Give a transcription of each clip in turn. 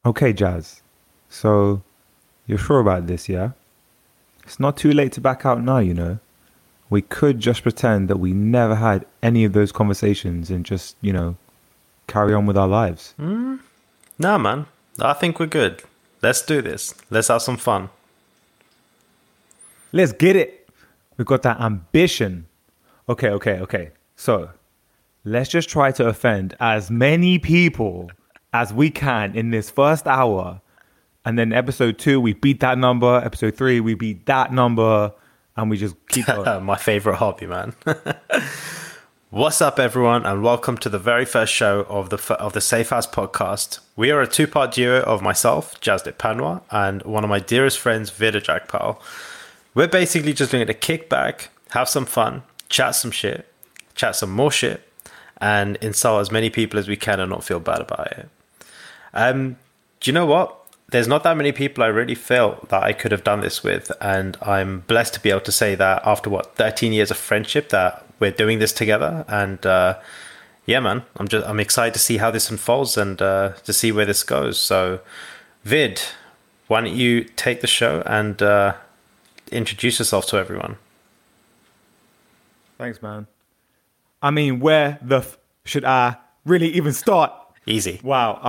Okay, Jazz. So, you're sure about this, yeah? It's not too late to back out now, you know. We could just pretend that we never had any of those conversations and just, carry on with our lives. Nah, man. I think we're good. Let's do this. Let's have some fun. Let's get it. We've got that ambition. Okay. So, let's just try to offend as many people as we can in this first hour. And then episode 2, we beat that number. Episode 3, we beat that number. And we just keep going. My favorite hobby, man. What's up, everyone, and welcome to the very first show of the Safe House podcast. We are a two-part duo of myself, Jazdip Panwa, and one of my dearest friends, Vida Jagpal. We're basically just doing it to kick back, have some fun, chat some shit, chat some more shit, and insult as many people as we can and not feel bad about it. Do you know what? There's not that many people I really feel that I could have done this with, and I'm blessed to be able to say that after 13 years of friendship that we're doing this together. And yeah, man, I'm excited to see how this unfolds and to see where this goes. So, Vid, why don't you take the show and introduce yourself to everyone? Thanks, man. I mean, where the should I really even start? Easy. Wow,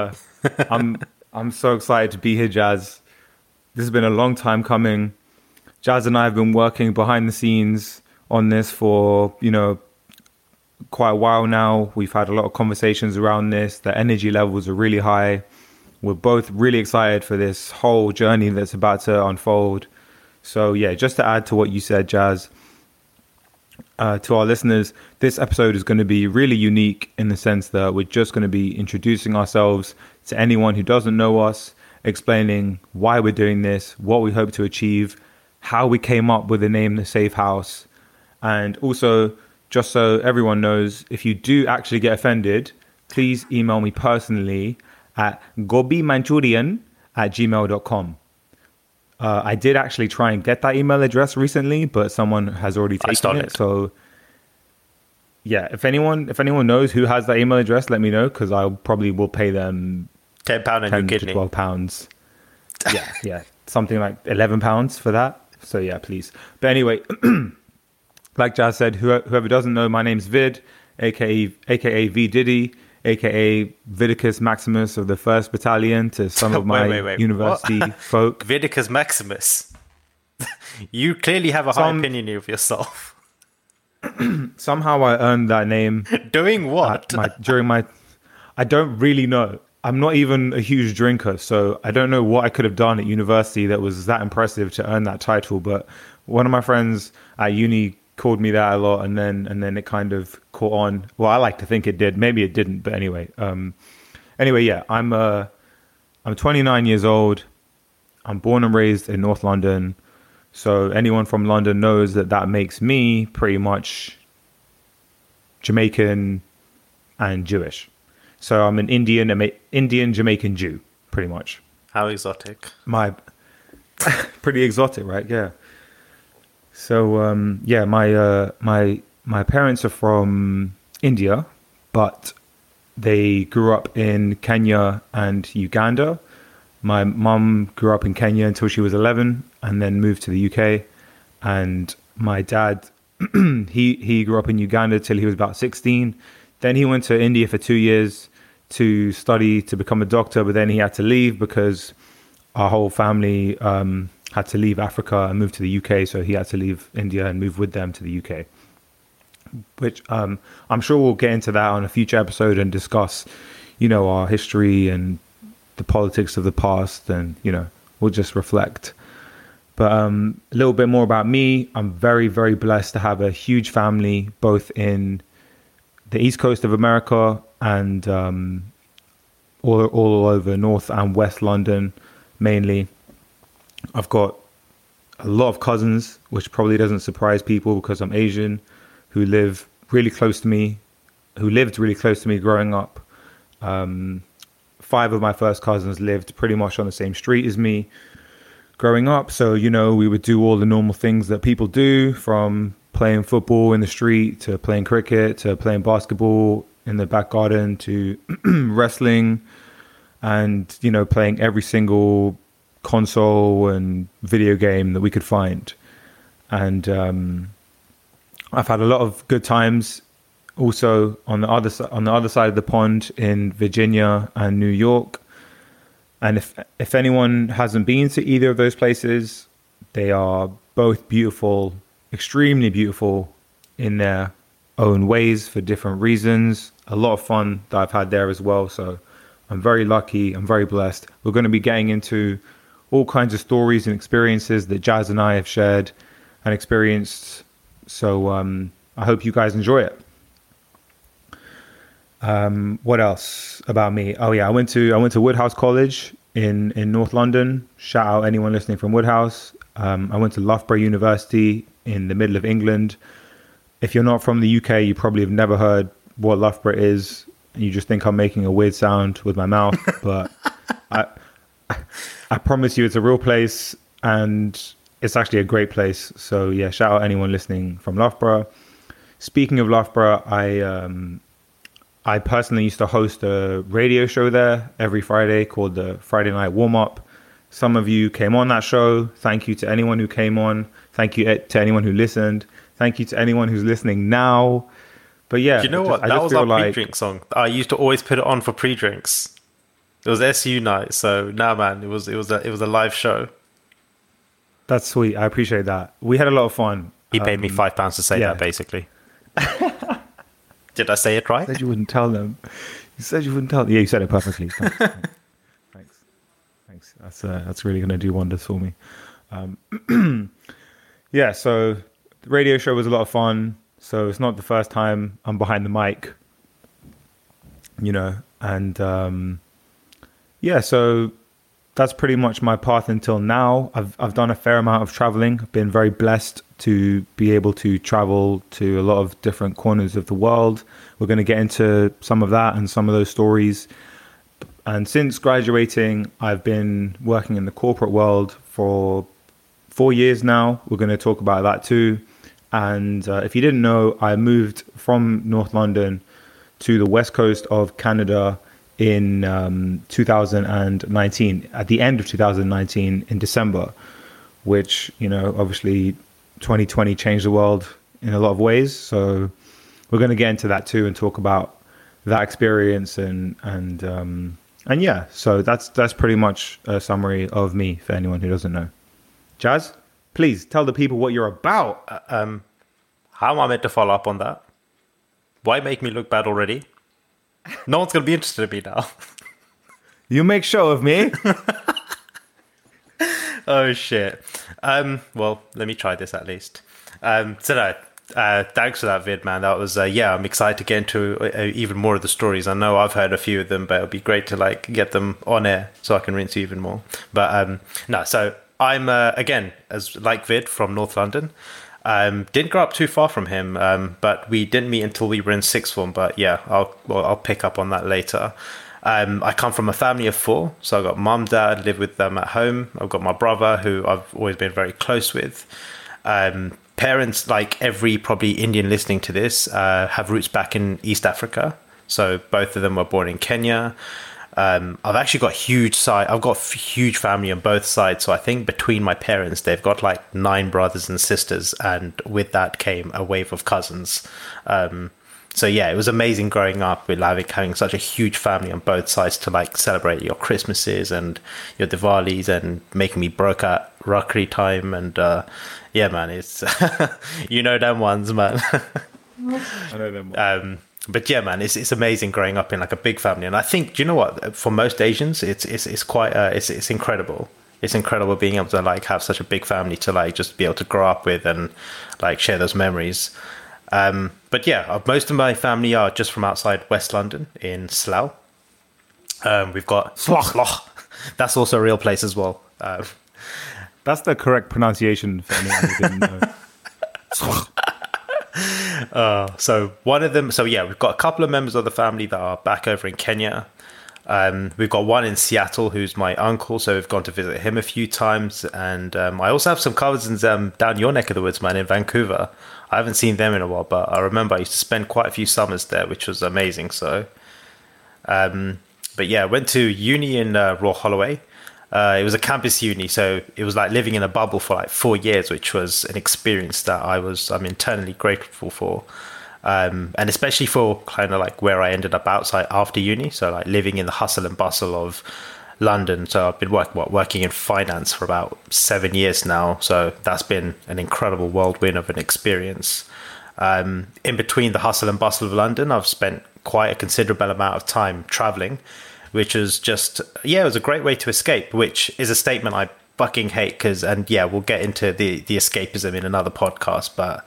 I'm so excited to be here, Jazz. This has been a long time coming. Jazz and I have been working behind the scenes on this for, quite a while now. We've had a lot of conversations around this. The energy levels are really high. We're both really excited for this whole journey that's about to unfold. So yeah, just to add to what you said, Jazz, to our listeners, this episode is going to be really unique in the sense that we're just going to be introducing ourselves to anyone who doesn't know us, explaining why we're doing this, what we hope to achieve, how we came up with the name The Safe House. And also, just so everyone knows, if you do actually get offended, please email me personally at gobimanchurian@gmail.com. I did actually try and get that email address recently, but someone has already taken it. So yeah, if anyone knows who has that email address, let me know, because I probably will pay them £10 and to £12. yeah, something like £11 for that. So yeah, please. But anyway, like Jazz said, whoever doesn't know, my name's Vid, aka V Diddy, aka Vidicus Maximus of the 1st Battalion to some of my university folk. Vidicus Maximus. You clearly have a high opinion of yourself. Somehow I earned that name. Doing what? I don't really know. I'm not even a huge drinker, so I don't know what I could have done at university that was that impressive to earn that title. But one of my friends at uni called me that a lot, and then it kind of caught on. Well, I like to think it did. Maybe it didn't, but anyway. Yeah, I'm 29 years old. I'm born and raised in North London. So anyone from London knows that makes me pretty much Jamaican and Jewish. So I'm an Indian Jamaican Jew, pretty much. How exotic. Pretty exotic, right? Yeah. So my parents are from India, but they grew up in Kenya and Uganda. My mum grew up in Kenya until she was 11 and then moved to the UK. And my dad, he grew up in Uganda till he was about 16. Then he went to India for 2 years to study to become a doctor, but then he had to leave because our whole family had to leave Africa and move to the UK. So he had to leave India and move with them to the UK, which I'm sure we'll get into that on a future episode and discuss, our history and the politics of the past, and, we'll just reflect. But a little bit more about me. I'm very, very blessed to have a huge family, both in the East Coast of America and all over North and West London, mainly. I've got a lot of cousins, which probably doesn't surprise people because I'm Asian, who lived really close to me growing up. 5 of my first cousins lived pretty much on the same street as me growing up. So, we would do all the normal things that people do, from playing football in the street to playing cricket to playing basketball in the back garden to wrestling. and, you know, playing every single console and video game that we could find. And I've had a lot of good times also on the other side of the pond in Virginia and New York. And if anyone hasn't been to either of those places, they are both beautiful, extremely beautiful in their own ways for different reasons. A lot of fun that I've had there as well. So I'm very lucky. I'm very blessed. We're going to be getting into all kinds of stories and experiences that Jazz and I have shared and experienced. So I hope you guys enjoy it. What else about me? Oh yeah, I went to Woodhouse College in North London. Shout out anyone listening from Woodhouse. I went to Loughborough University in the middle of England. If you're not from the UK, you probably have never heard what Loughborough is, and you just think I'm making a weird sound with my mouth. But I promise you, it's a real place, and it's actually a great place. So yeah, shout out anyone listening from Loughborough. Speaking of Loughborough, I personally used to host a radio show there every Friday called the Friday Night Warm Up. Some of you came on that show. Thank you to anyone who came on. Thank you to anyone who listened. Thank you to anyone who's listening now. But yeah, you know what? That was our pre-drink song. I used to always put it on for pre-drinks. It was SU night, so nah, man, it was a live show. That's sweet. I appreciate that. We had a lot of fun. He paid me £5 to say that, basically. Did I say it right? You said you wouldn't tell them. You said you wouldn't tell them. Yeah, you said it perfectly. Thanks. That's really going to do wonders for me. Yeah, so the radio show was a lot of fun. So it's not the first time I'm behind the mic, you know, and yeah, so that's pretty much my path until now. I've done a fair amount of traveling. I've been very blessed to be able to travel to a lot of different corners of the world. We're going to get into some of that and some of those stories. And since graduating, I've been working in the corporate world for 4 years now. We're going to talk about that too. And if you didn't know, I moved from North London to the west coast of Canada in 2019, at the end of 2019 in December, which, you know, obviously 2020 changed the world in a lot of ways. So we're going to get into that too and talk about that experience and yeah, so that's pretty much a summary of me for anyone who doesn't know. Jazz, please tell the people what you're about. How am I meant to follow up on that? Why make me look bad already? No one's going to be interested in me now. You make show of me. Oh, shit. Well, let me try this at least. So no, thanks for that vid, man. That was, I'm excited to get into even more of the stories. I know I've heard a few of them, but it'll be great to like get them on air so I can rinse you even more. But no, so I'm, again, as like Vid from North London. Didn't grow up too far from him, but we didn't meet until we were in sixth form. But yeah, I'll pick up on that later. I come from a family of four, so I've got mum, dad, live with them at home. I've got my brother, who I've always been very close with. Parents, like every probably Indian listening to this, have roots back in East Africa. So both of them were born in Kenya. I've actually got I've got huge family on both sides. So I think between my parents, they've got like 9 brothers and sisters. And with that came a wave of cousins. So yeah, it was amazing growing up with having such a huge family on both sides to like celebrate your Christmases and your Diwalis and making me broke at rockery time. And yeah, man, it's, you know them ones, man. I know them ones. But yeah, man, it's amazing growing up in like a big family, and I think, do you know what? For most Asians, it's quite it's incredible. It's incredible being able to like have such a big family to like just be able to grow up with and like share those memories. But yeah, most of my family are just from outside West London in Slough. We've got Slough. That's also a real place as well. That's the correct pronunciation for anyone who didn't know. So one of them, so yeah, we've got a couple of members of the family that are back over in Kenya. We've got one in Seattle who's my uncle, so we've gone to visit him a few times. And I also have some cousins down your neck of the woods, man, in Vancouver. I haven't seen them in a while, but I remember I used to spend quite a few summers there, which was amazing. So, but But yeah, went to uni in Royal Holloway. It was a campus uni, so it was like living in a bubble for like 4 years, which was an experience that I'm eternally grateful for. And especially for kind of like where I ended up outside after uni. So like living in the hustle and bustle of London. So I've been working in finance for about 7 years now. So that's been an incredible whirlwind of an experience. In between the hustle and bustle of London, I've spent quite a considerable amount of time traveling, which is just, it was a great way to escape, which is a statement I fucking hate we'll get into the escapism in another podcast. But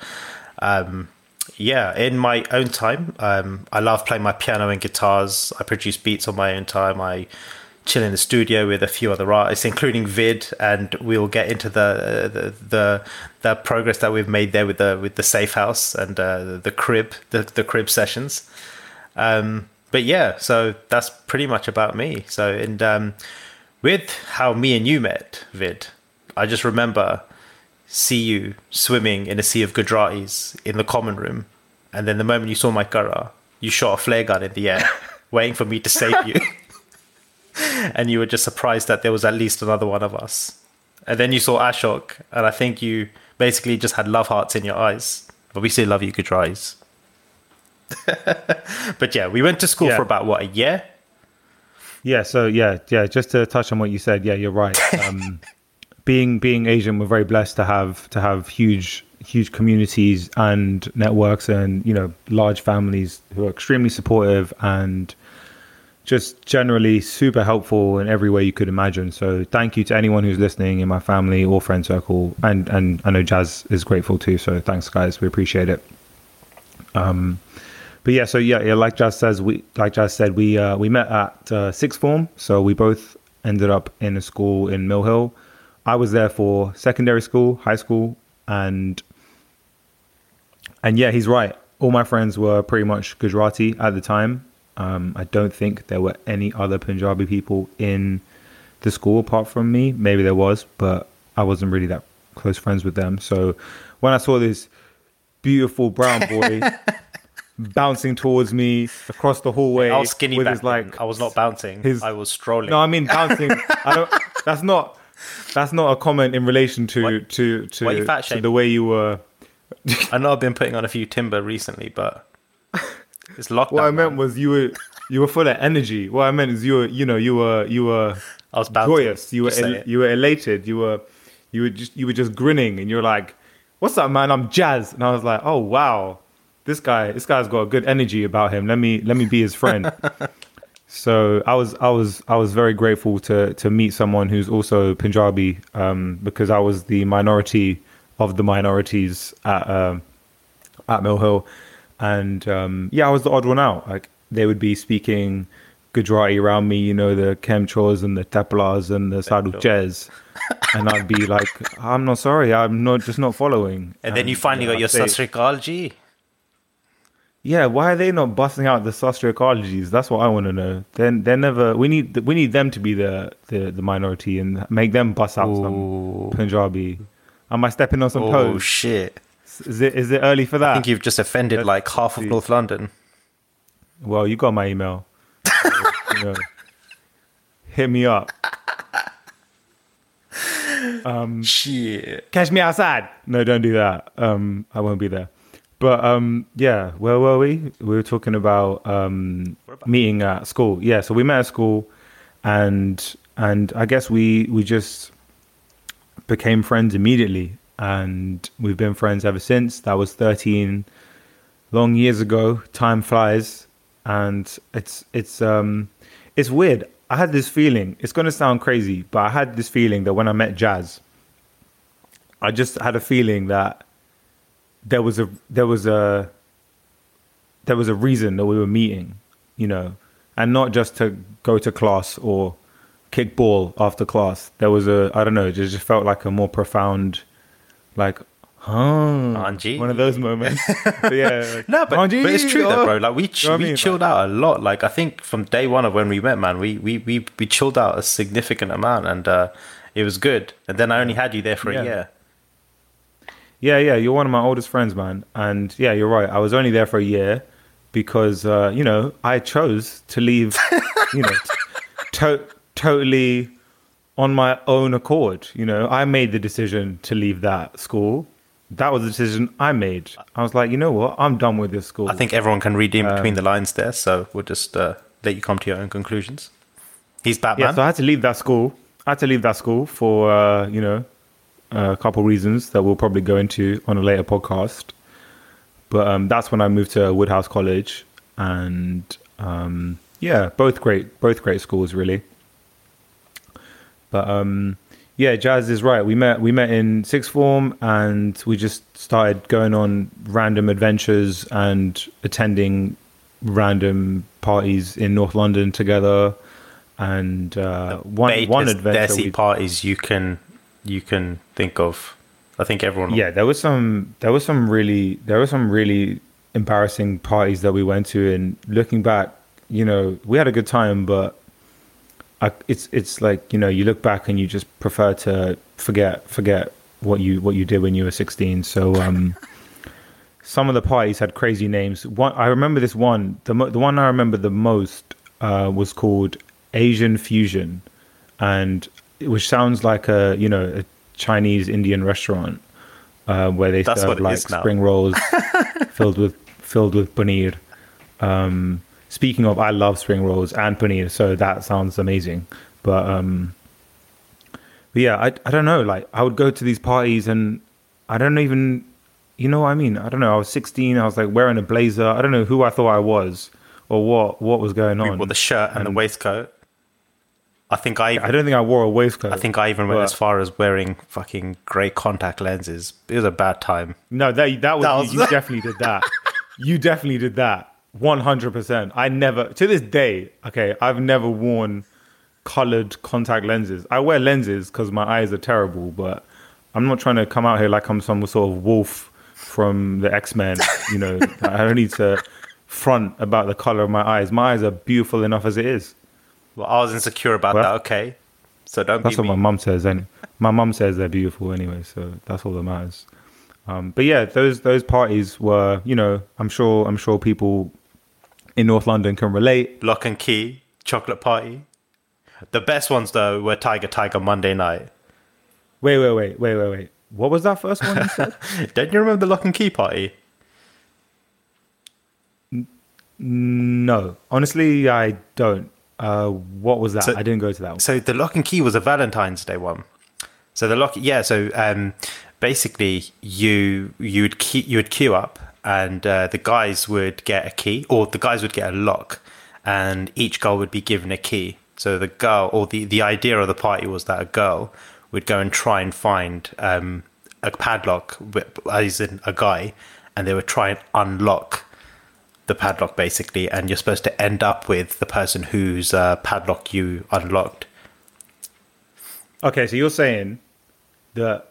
in my own time, I love playing my piano and guitars. I produce beats on my own time. I chill in the studio with a few other artists, including Vid, and we'll get into the progress that we've made there with the Safe House and the crib sessions. But yeah, so that's pretty much about me. So, and with how me and you met, Vid, I just remember see you swimming in a sea of Gujaratis in the common room, and then the moment you saw my kara, you shot a flare gun in the air, waiting for me to save you. And you were just surprised that there was at least another one of us. And then you saw Ashok, and I think you basically just had love hearts in your eyes. But we still love you, Gujaratis. But yeah, we went to school for about, a year? Yeah, so just to touch on what you said, you're right. Being Asian, we're very blessed to have huge communities and networks and, large families who are extremely supportive and just generally super helpful in every way you could imagine. So thank you to anyone who's listening in my family or friend circle. And I know Jazz is grateful too. So thanks, guys. We appreciate it. Like Jazz said, we met at sixth form. So we both ended up in a school in Mill Hill. I was there for secondary school, high school, and he's right. All my friends were pretty much Gujarati at the time. I don't think there were any other Punjabi people in the school apart from me. Maybe there was, but I wasn't really that close friends with them. So when I saw this beautiful brown boy bouncing towards me across the hallway, I was skinny back then. I was not bouncing. I was strolling. No, I mean bouncing. That's not a comment in relation to the way you were. I know I've been putting on a few timber recently, but it's lockdown. What I meant was you were full of energy. What I meant is you were I was joyous. You were elated. You were just grinning, and you're like, "What's up, man? I'm Jazz." And I was like, "Oh wow, this guy's got a good energy about him. Let me be his friend." So I was very grateful to meet someone who's also Punjabi, because I was the minority of the minorities at Mill Hill. And I was the odd one out. Like they would be speaking Gujarati around me, the Chemchors and the Teplas and the Sadhuches. And I'd be like, I'm not sorry, I'm not following. And then you finally got your Sastrikal. Yeah, why are they not busting out the Sastrikal? That's what I want to know. They're never. We need them to be the minority and make them bust out some Punjabi. Am I stepping on some toes? Oh shit. Is it early for that? I think you've just offended like half of North London. Well, you got my email. So, hit me up. Shit. Catch me outside. No, don't do that. I won't be there. But where were we? We were talking about meeting at school. Yeah, so we met at school, and I guess we just became friends immediately. And we've been friends ever since. That was 13 long years ago. Time flies, and it's weird. I had this feeling. It's going to sound crazy, but I had this feeling that when I met Jazz, I just had a feeling that there was a reason that we were meeting, and not just to go to class or kick ball after class. There was I don't know. It just felt like a more profound. Like, one of those moments. But no, but it's true though, bro. Like we chilled out a lot. Like I think from day one of when we met, man, we chilled out a significant amount, and it was good. And then I only had you there for a year. Yeah, you're one of my oldest friends, man. And yeah, you're right. I was only there for a year because I chose to leave. totally on my own accord. You know, I made the decision to leave that school. That was the decision I made. I was like, you know what? I'm done with this school. I think everyone can read in between the lines there, so we'll just let you come to your own conclusions. He's Batman. Yeah, so I had to leave that school. For, a couple reasons that we'll probably go into on a later podcast. But that's when I moved to Woodhouse College. And both great schools, really. But Jazz is right. We met in sixth form, and we just started going on random adventures and attending random parties in North London together. And one adventure, Desi parties you can think of. I think everyone. Yeah, there was some really embarrassing parties that we went to, and looking back, you know, we had a good time, but it's like, you know, you look back and you just prefer to forget what you did when you were 16. So some of the parties had crazy names. I remember this one. The one I remember the most was called Asian Fusion, and which sounds like a Chinese Indian restaurant where they serve like spring rolls filled with paneer. Speaking of, I love spring rolls and paneer, so that sounds amazing. But yeah, I don't know. Like, I would go to these parties and I don't even, you know what I mean? I don't know. I was 16. I was like wearing a blazer. I don't know who I thought I was or what was going on. With the shirt and the waistcoat. I don't think I wore a waistcoat. I think I even went as far as wearing fucking grey contact lenses. It was a bad time. No, that was you definitely did that. You definitely did that. 100%. I never, to this day, I've never worn colored contact lenses. I wear lenses because my eyes are terrible, but I'm not trying to come out here like I'm some sort of wolf from the X-Men. You know, I don't need to front about the color of my eyes. My eyes are beautiful enough as it is. Well, I was insecure about that. Okay, so don't. That's what my mum says. And my mum says they're beautiful anyway, so that's all that matters. But yeah, those parties were, you know, I'm sure people in North London can relate. Lock and Key, chocolate party. The best ones though were Tiger Monday night. Wait. What was that first one you said? Don't you remember the Lock and Key party? No, honestly, I don't. What was that? I didn't go to that one. So the Lock and Key was a Valentine's Day one. So basically you would queue up, and the guys would get a key, or the guys would get a lock, and each girl would be given a key. So the girl, or the idea of the party was that a girl would go and try and find a padlock, as in a guy, and they would try and unlock the padlock basically, and you're supposed to end up with the person whose padlock you unlocked. Okay, so you're saying that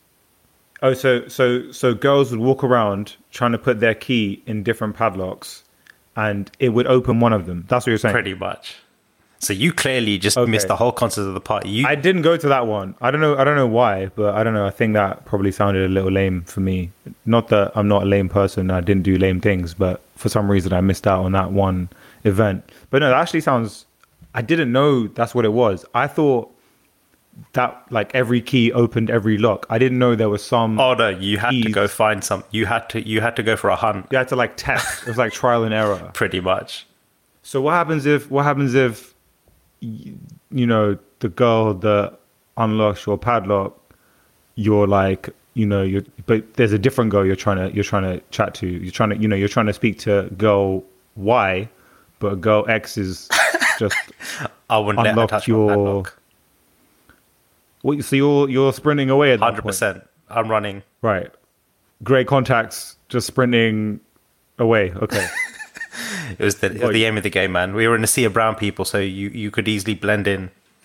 so girls would walk around trying to put their key in different padlocks and it would open one of them. That's what you're saying? Pretty much. So you clearly just missed the whole concept of the party. I didn't go to that one. I don't know why, but I don't know. I think that probably sounded a little lame for me. Not that I'm not a lame person. I didn't do lame things, but for some reason I missed out on that one event. But no, that actually sounds... I didn't know that's what it was. I thought that like every key opened every lock. I didn't know there was some... Oh no, you had to go find some. You had to go for a hunt. You had to like test. It was like trial and error. Pretty much. So what happens if you know, the girl that unlocks your padlock, you're like, you know, but there's a different girl you're trying to chat to. You're trying to speak to girl Y, but girl X is just I wouldn't let her touch my padlock. What, so you're sprinting away at that 100%. point? I'm running. Right. Grey contacts, just sprinting away. Okay. It was the aim of the game, man. We were in a sea of brown people, so you could easily blend in.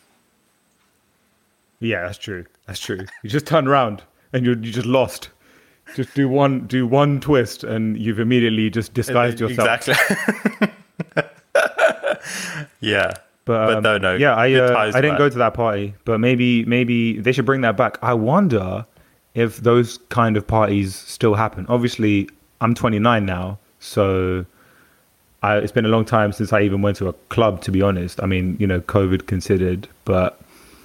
Yeah, that's true. You just turn around and you just lost. Just do one twist and you've immediately just disguised yourself. Exactly. Yeah. But no. Yeah, I didn't go to that party, but maybe they should bring that back. I wonder if those kind of parties still happen. Obviously, I'm 29 now, so it's been a long time since I even went to a club, to be honest. I mean, COVID considered, but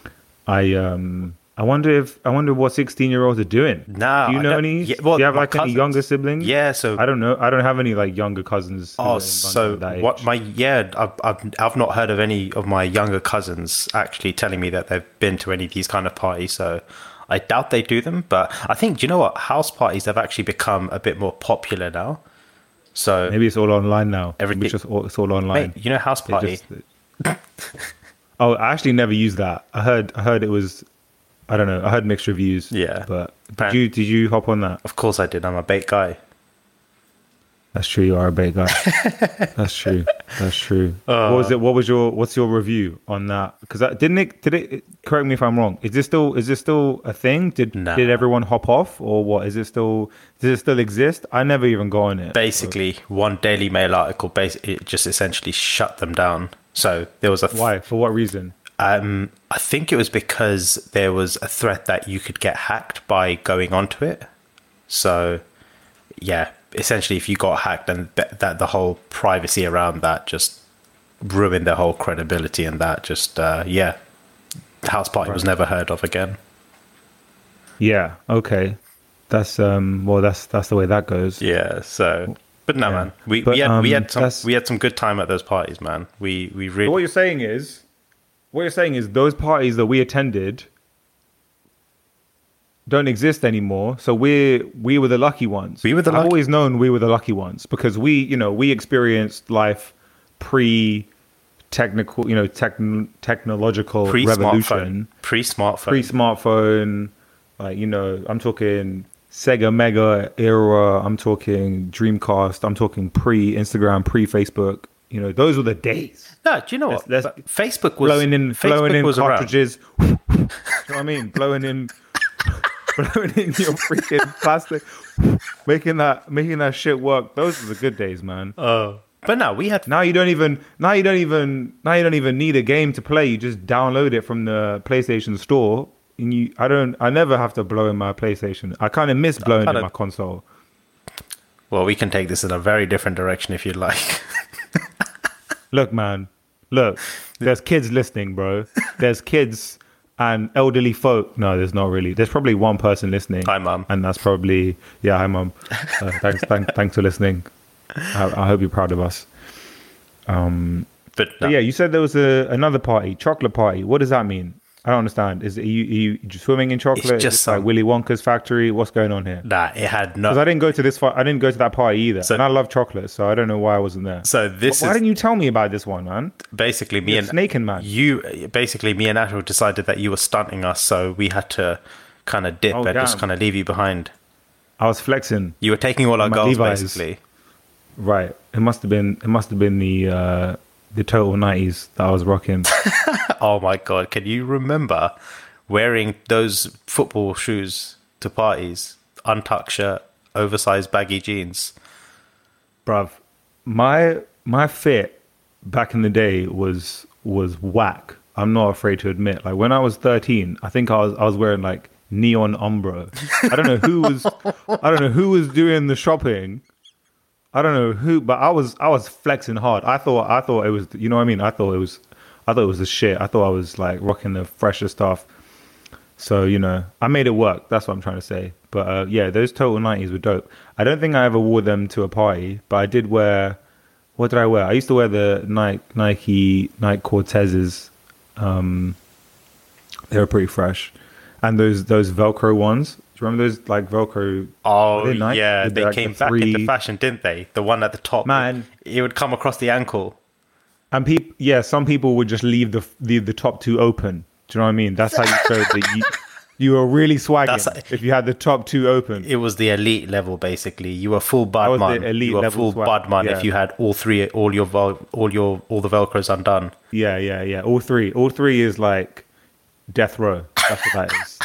I wonder what 16-year-olds are doing. No, do you know any? Yeah, well, do you have my like any younger siblings? Yeah, so I don't know. I don't have any like younger cousins. Oh, so what? I've not heard of any of my younger cousins actually telling me that they've been to any of these kind of parties. So I doubt they do them. But I think, do you know what? House parties have actually become a bit more popular now. So maybe it's all online now. Everything, it's all online. Mate, house party. Oh, I actually never used that. I heard it was. I don't know. I heard mixed reviews. Yeah, but did you hop on that? Of course I did. I'm a bait guy. That's true. You are a bait guy. That's true. What's your review on that? Because did it? Correct me if I'm wrong. Is this still a thing? Did everyone hop off, or what? Does it still exist? I never even go on it. Basically, one Daily Mail article it just essentially shut them down. So there was why? For what reason? I think it was because there was a threat that you could get hacked by going onto it. So, yeah, essentially, if you got hacked, then that the whole privacy around that just ruined their whole credibility, and that just house party was never heard of again. Yeah. Okay. That's that's the way that goes. Yeah. So. But no, man, we had some good time at those parties, man. We really. What you're saying is those parties that we attended don't exist anymore. So we were the lucky ones. I've always known we were the lucky ones because we experienced life pre-technical, technological revolution, pre-smartphone. Like I'm talking Sega Mega era. I'm talking Dreamcast. I'm talking pre-Instagram, pre-Facebook. Those were the days. No, do you know what? Facebook was blowing in cartridges. You know what I mean? Blowing in your freaking plastic, making that shit work. Those were the good days, man. Oh, but no, we had. Now you don't even need a game to play. You just download it from the PlayStation Store. And I never have to blow in my PlayStation. I kind of miss blowing in my console. Well, we can take this in a very different direction if you'd like. Look, man. Look, there's kids listening, bro. There's kids and elderly folk. No, there's not really. There's probably one person listening. Hi, Mum. And that's probably... Yeah, hi, Mum. Thanks for listening. I hope you're proud of us. But yeah, you said there was another party, chocolate party. What does that mean? I don't understand. Are you swimming in chocolate? It's just like Willy Wonka's factory. What's going on here? Nah, it had no. Because I didn't go to that party either, and I love chocolate, so I don't know why I wasn't there. So why didn't you tell me about this one, man? Basically, me and Ashel decided that you were stunting us, so we had to kind of dip and just kind of leave you behind. I was flexing. You were taking all our goals, Levi's. basically. Right. It must have been the total 90s that I was rocking. Oh my God. Can you remember wearing those football shoes to parties? Untucked shirt, oversized baggy jeans. Bruv, my fit back in the day was whack. I'm not afraid to admit. Like when I was 13, I think I was wearing like neon Umbro. I don't know who was doing the shopping. I don't know who, but I was flexing hard. I thought it was, you know what I mean? I thought it was the shit. I thought I was like rocking the freshest stuff. So, I made it work. That's what I'm trying to say. But yeah, those total 90s were dope. I don't think I ever wore them to a party, but I did wear, what did I wear? I used to wear the Nike Cortezes. They were pretty fresh. And those Velcro ones. Do you remember those like Velcro? Oh, yeah. They came back into fashion, didn't they? The one at the top. Man. It would come across the ankle. And some people would just leave the top two open. Do you know what I mean? That's how you showed that you were really swagging if you had the top two open. It was the elite level, basically. You were full Budman. You were full Budman if you had all the Velcros undone. Yeah. All three is like death row. That's what that is.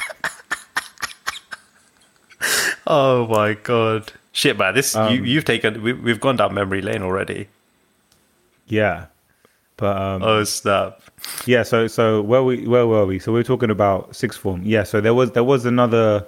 Oh my God. Shit, man. This we've gone down memory lane already. Yeah. But oh snap. Yeah, so where were we? So we were talking about sixth form. Yeah, so there was another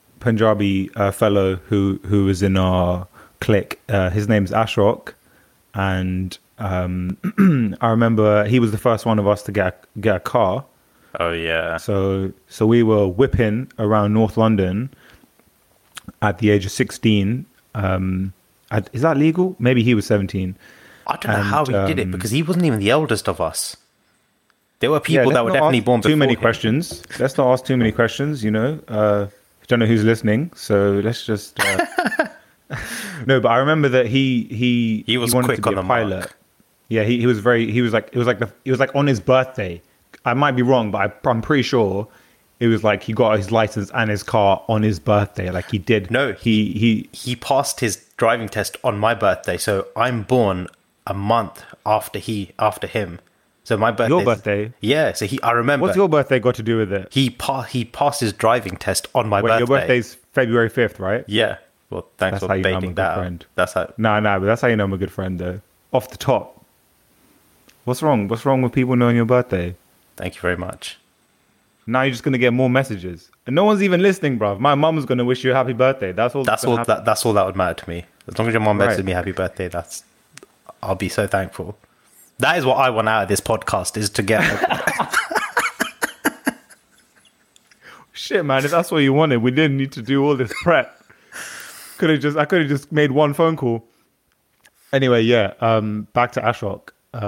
Punjabi fellow who was in our clique. His name's Ashok, and I remember he was the first one of us to get a car. Oh yeah. So we were whipping around North London at the age of 16. Is that legal? Maybe he was 17. I don't know how he did it because he wasn't even the eldest of us. There were people that were let's not definitely ask born before too many him. questions. Let's not ask too many questions. I don't know who's listening, so let's just. No, but I remember that he was wanted quick to be on a the pilot. mark. Yeah, he was very. He was like it was like on his birthday. I might be wrong, but I'm pretty sure it was like he got his license and his car on his birthday. Like he did. No, he he passed his driving test on my birthday, so I'm born a month after him. So my birthday. Your birthday? Yeah. So I remember. What's your birthday got to do with it? He passed his driving test on my Wait, birthday. your birthday's February 5th, right? Yeah. Well, thanks That's for how you know I'm a baiting good that out. friend. That's how. Nah, but that's how you know I'm a good friend, though. Off the top. What's wrong? What's wrong with people knowing your birthday? Thank you very much. Now you're just gonna get more messages, and no one's even listening, bruv. My mum's gonna wish you a happy birthday. That's all. That's all. That's all that would matter to me. As long as your mom Right. messages me happy birthday, I'll be so thankful. That is what I want out of this podcast: is to get. Shit, man. If that's what you wanted, we didn't need to do all this prep. I could have just made one phone call. Anyway, yeah. Back to Ashok.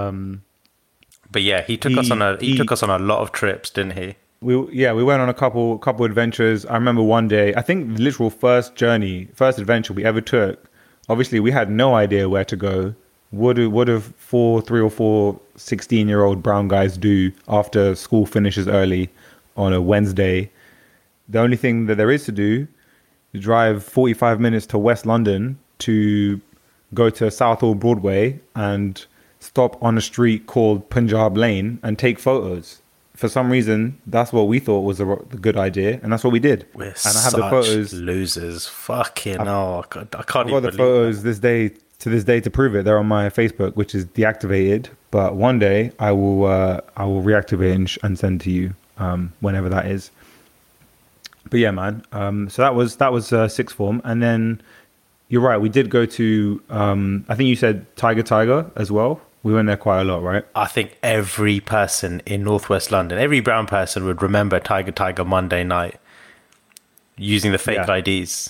But yeah, he took us on a lot of trips, didn't he? We went on a couple adventures. I remember one day, I think the literal first adventure we ever took. Obviously, we had no idea where to go. What do 3 or 4 16-year-old brown guys do after school finishes early on a Wednesday? The only thing that there is to do is drive 45 minutes to West London to go to Southall Broadway and stop on a street called Punjab Lane and take photos. For some reason, that's what we thought was a good idea, and that's what we did. We're And I have the photos. Losers. Fucking hell. I can't I've got even the believe photos this day to prove it. They're on my Facebook, which is deactivated. But one day I will reactivate and send to you whenever that is. But yeah, man. So that was sixth form, and then you're right. We did go to I think you said Tiger as well. We went there quite a lot, right? I think every person in Northwest London, every brown person would remember Tiger Monday night using the fake IDs.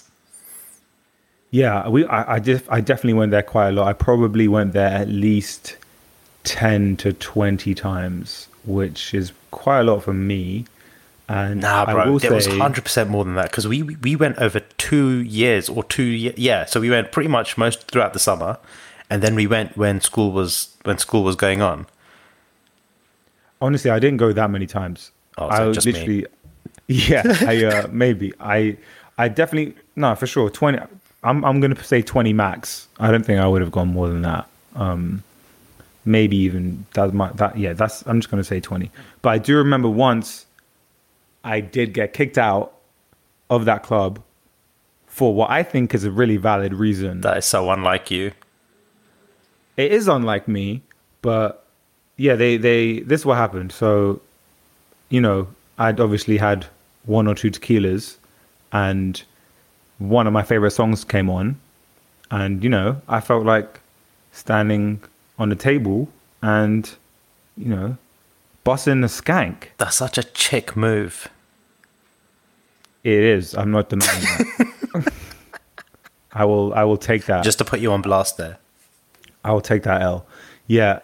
Yeah, I definitely went there quite a lot. I probably went there at least 10 to 20 times, which is quite a lot for me. And Nah, bro, I will it was say, 100% more than that because we went over 2 years or 2 years. Yeah, so we went pretty much most throughout the summer, and then we went when school was going on. honestly, I didn't go that many times. Oh, so just me. Yeah, maybe I definitely no for sure 20. I'm gonna say 20 max. I don't think I would have gone more than that. Maybe even that's I'm just gonna say 20. But I do remember once I did get kicked out of that club for what I think is a really valid reason. That is so unlike you. It is unlike me, but yeah, this is what happened. So, I'd obviously had 1 or 2 tequilas, and one of my favorite songs came on, and I felt like standing on the table and busting a skank. That's such a chick move. It is. I'm not denying that. I will take that. Just to put you on blast there. I will take that L. Yeah.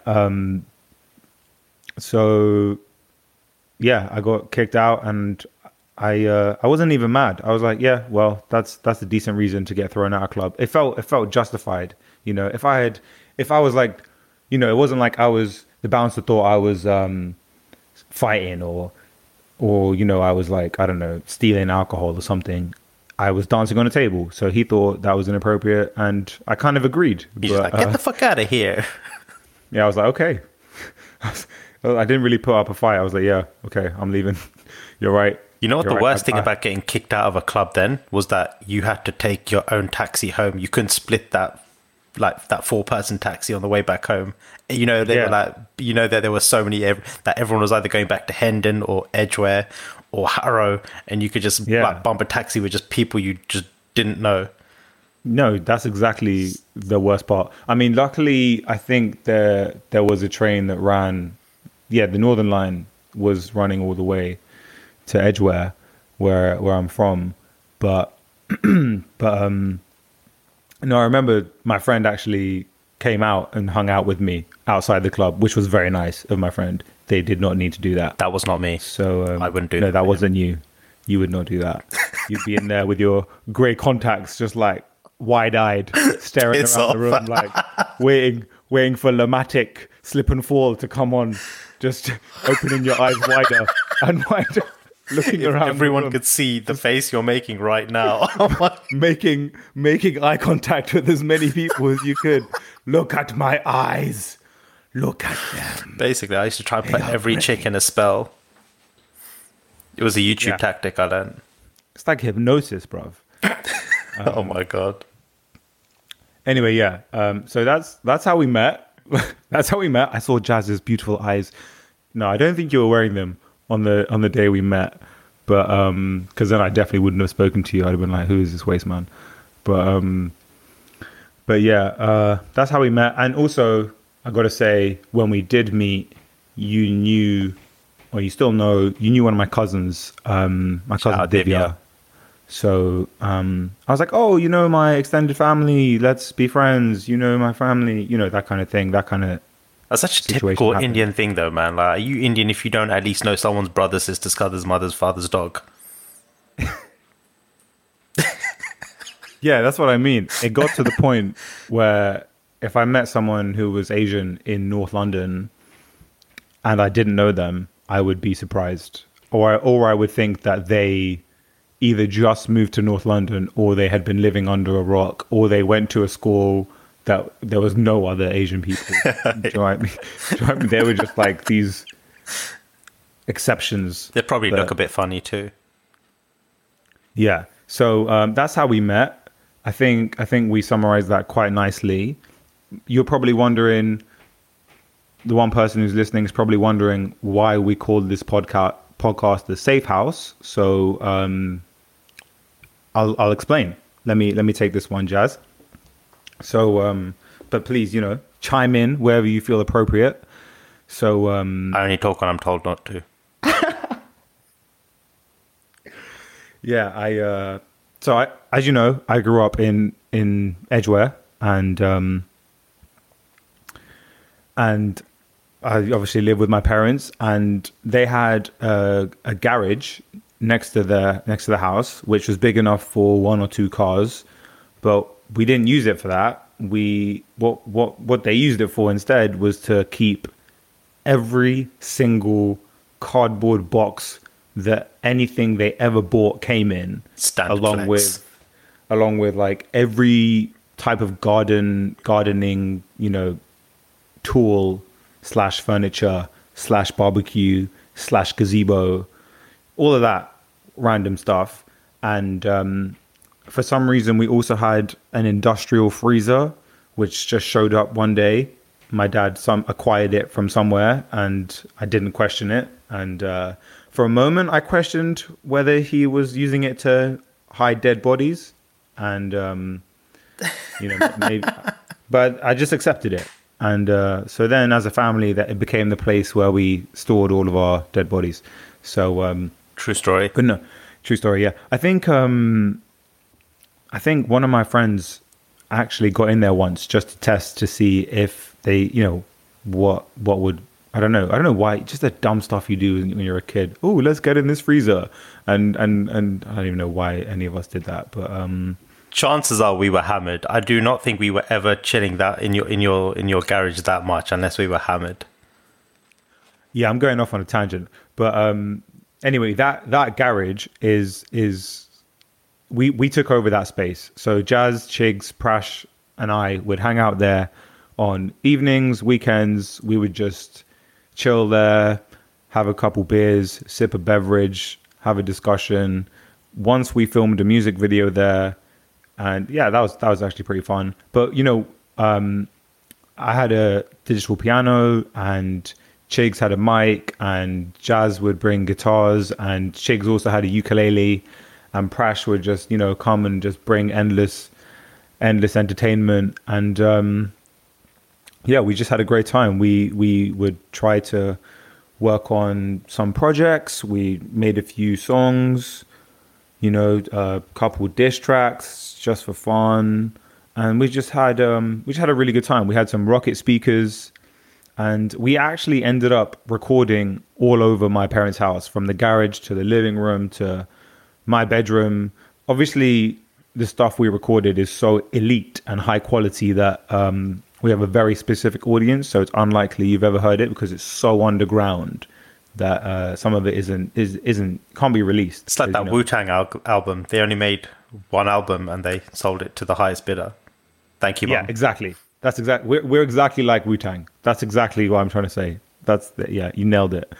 So yeah, I got kicked out, and I wasn't even mad. I was like, yeah, well, that's a decent reason to get thrown out of club. It felt justified. If I was like, it wasn't like the bouncer thought I was fighting or I was like, I don't know, stealing alcohol or something. I was dancing on a table, so he thought that was inappropriate, and I kind of agreed. He's like, get the fuck out of here. Yeah, I was like, okay. I didn't really put up a fight. I was like, yeah, okay, I'm leaving. You're right. You know what You're the right. worst thing about getting kicked out of a club then was that you had to take your own taxi home. You couldn't split that 4-person taxi on the way back home. They were like, that there were so many that everyone was either going back to Hendon or Edgware or Harrow, and you could just bump a taxi with just people you just didn't know. No, that's exactly the worst part. I mean, luckily, I think there was a train that ran. Yeah, the Northern Line was running all the way to Edgware, where I'm from. But no, I remember my friend actually came out and hung out with me outside the club, which was very nice of my friend. They did not need to do that. That was not me. So I wouldn't do no, that. that wasn't you. You would not do that. You'd be in there with your grey contacts, just like wide-eyed, staring Piss around off. the room, like waiting for Lamatic Slip and Fall to come on, just opening your eyes wider and wider, looking around. Everyone the room, could see the face you're making right now. Oh my- making eye contact with as many people as you could. Look at my eyes. Look at them. Basically, I used to try and put every chick in a spell. It was a YouTube tactic I learned. It's like hypnosis, bruv. Oh my god. Anyway, yeah. So that's how we met. That's how we met. I saw Jazz's beautiful eyes. No, I don't think you were wearing them on the day we met, but because then I definitely wouldn't have spoken to you. I'd have been like, "Who is this waste man?" But yeah, that's how we met. And also, I got to say, when we did meet, you knew, or you still know, you knew one of my cousins, my cousin out, Divya. Divya. So I was like, oh, you know my extended family, let's be friends. You know my family, you know, that kind of thing, that kind of. That's such a situation typical happened. Indian thing, though, man. Like, are you Indian if you don't at least know someone's brother, sister's cousin's mother's father's dog? Yeah, that's what I mean. It got to the point where if I met someone who was Asian in North London and I didn't know them, I would be surprised. Or I would think that they either just moved to North London or they had been living under a rock or they went to a school that there was no other Asian people. Do you know what I mean? Do you know what I mean? They were just like these exceptions. They probably that- look a bit funny too. Yeah. So that's how we met. I think we summarized that quite nicely. You're probably wondering, the one person who's listening is probably wondering why we called this podcast the Safe House. So I'll explain. Let me take this one, Jazz. So, but please, chime in wherever you feel appropriate. So I only talk when I'm told not to. yeah, as you know, I grew up in Edgware, and I obviously lived with my parents, and they had a garage next to the house, which was big enough for one or two cars, but we didn't use it for that. What they used it for instead was to keep every single cardboard box that anything they ever bought came in, Standard along flex. with like every type of gardening, tool / furniture / barbecue / gazebo, all of that random stuff. And for some reason, we also had an industrial freezer, which just showed up one day. My dad acquired it from somewhere, and I didn't question it. And for a moment, I questioned whether he was using it to hide dead bodies, and maybe, but I just accepted it. And so then, as a family, that it became the place where we stored all of our dead bodies. So True story. but no, true story. Yeah, I think one of my friends actually got in there once just to test to see if they, what would, I don't know why, just the dumb stuff you do when you're a kid. Oh, let's get in this freezer, and I don't even know why any of us did that, but Chances are we were hammered. I do not think we were ever chilling that in your garage that much unless we were hammered. yeah, I'm going off on a tangent, but anyway, that garage is we took over that space. So Jazz, Chigs, Prash, and I would hang out there on evenings, weekends. We would just chill there, have a couple beers, sip a beverage, have a discussion. Once we filmed a music video there, and yeah, that was actually pretty fun. But I had a digital piano, and Chigs had a mic, and Jazz would bring guitars, and Chigs also had a ukulele, and Prash would just come and just bring endless endless entertainment, and yeah, we just had a great time. We would try to work on some projects. We made a few songs, a couple diss tracks just for fun, and we just had a really good time. We had some Rocket speakers, and we actually ended up recording all over my parents' house, from the garage to the living room to my bedroom. Obviously, the stuff we recorded is so elite and high quality that we have a very specific audience, so it's unlikely you've ever heard it because it's so underground that some of it can't be released. It's like that Wu-Tang album. They only made one album and they sold it to the highest bidder. Thank you, Mom. Yeah, exactly. That's exactly. We're exactly like Wu-Tang. That's exactly what I'm trying to say. You nailed it.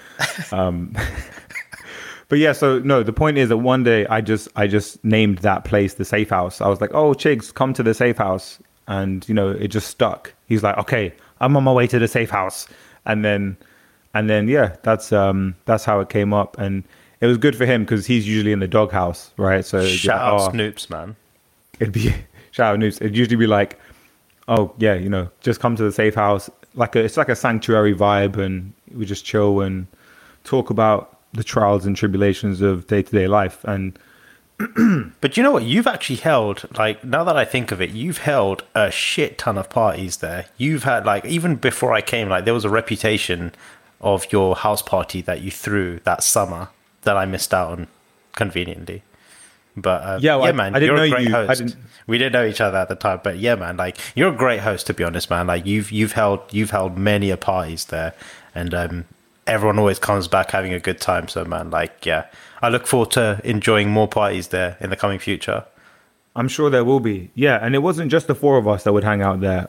But yeah, so no, the point is that one day I just named that place the Safe House. I was like, "Oh, Chigs, come to the Safe House," and it just stuck. He's like, "Okay, I'm on my way to the Safe House," and then yeah, that's how it came up, and it was good for him because he's usually in the doghouse, right? So shout out Snoops, man. It'd be shout out Snoops. It'd usually be like, "Oh yeah, just come to the Safe House." It's like a sanctuary vibe, and we just chill and talk about the trials and tribulations of day-to-day life. And but you know what, you've actually held, like, now that I think of it, you've held a shit ton of parties there. You've had, like, even before I came, like, there was a reputation of your house party that you threw that summer that I missed out on conveniently. But man, I didn't you're know a great you. host. We didn't know each other at the time, but yeah, man, like, you're a great host, to be honest, man. Like, you've held many a parties there, and everyone always comes back having a good time. So, man, like, yeah, I look forward to enjoying more parties there in the coming future. I'm sure there will be. Yeah, and it wasn't just the four of us that would hang out there.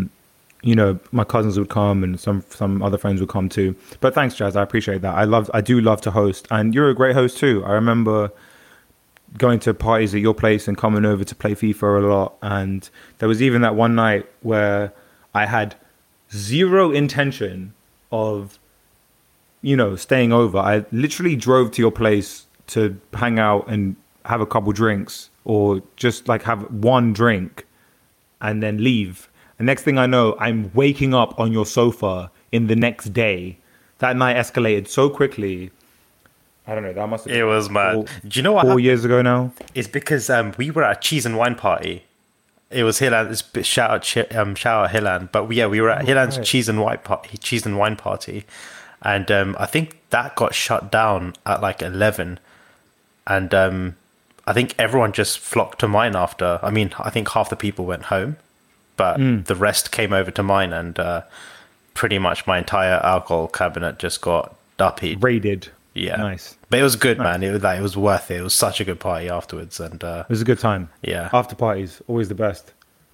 My cousins would come, and some other friends would come too. But thanks, Jazz. I appreciate that. I do love to host, and you're a great host too. I remember going to parties at your place and coming over to play FIFA a lot. And there was even that one night where I had zero intention of staying over. I literally drove to your place to hang out and have a couple drinks, or just like have one drink and then leave. And next thing I know, I'm waking up on your sofa in the next day. That night escalated so quickly. I don't know. That must have been. It was mad. Do you know what? 4 years ago now. It's because we were at a cheese and wine party. It was Hilland's. Shout out Hilland. But yeah, we were at Hilland's cheese and wine party. And I think that got shut down at like 11. And I think everyone just flocked to mine after. I mean, I think half the people went home, but the rest came over to mine, and pretty much my entire alcohol cabinet just got duppied. Raided. Yeah. Nice. But it was good, man. It was worth it. It was such a good party afterwards. And it was a good time. Yeah. After parties, always the best.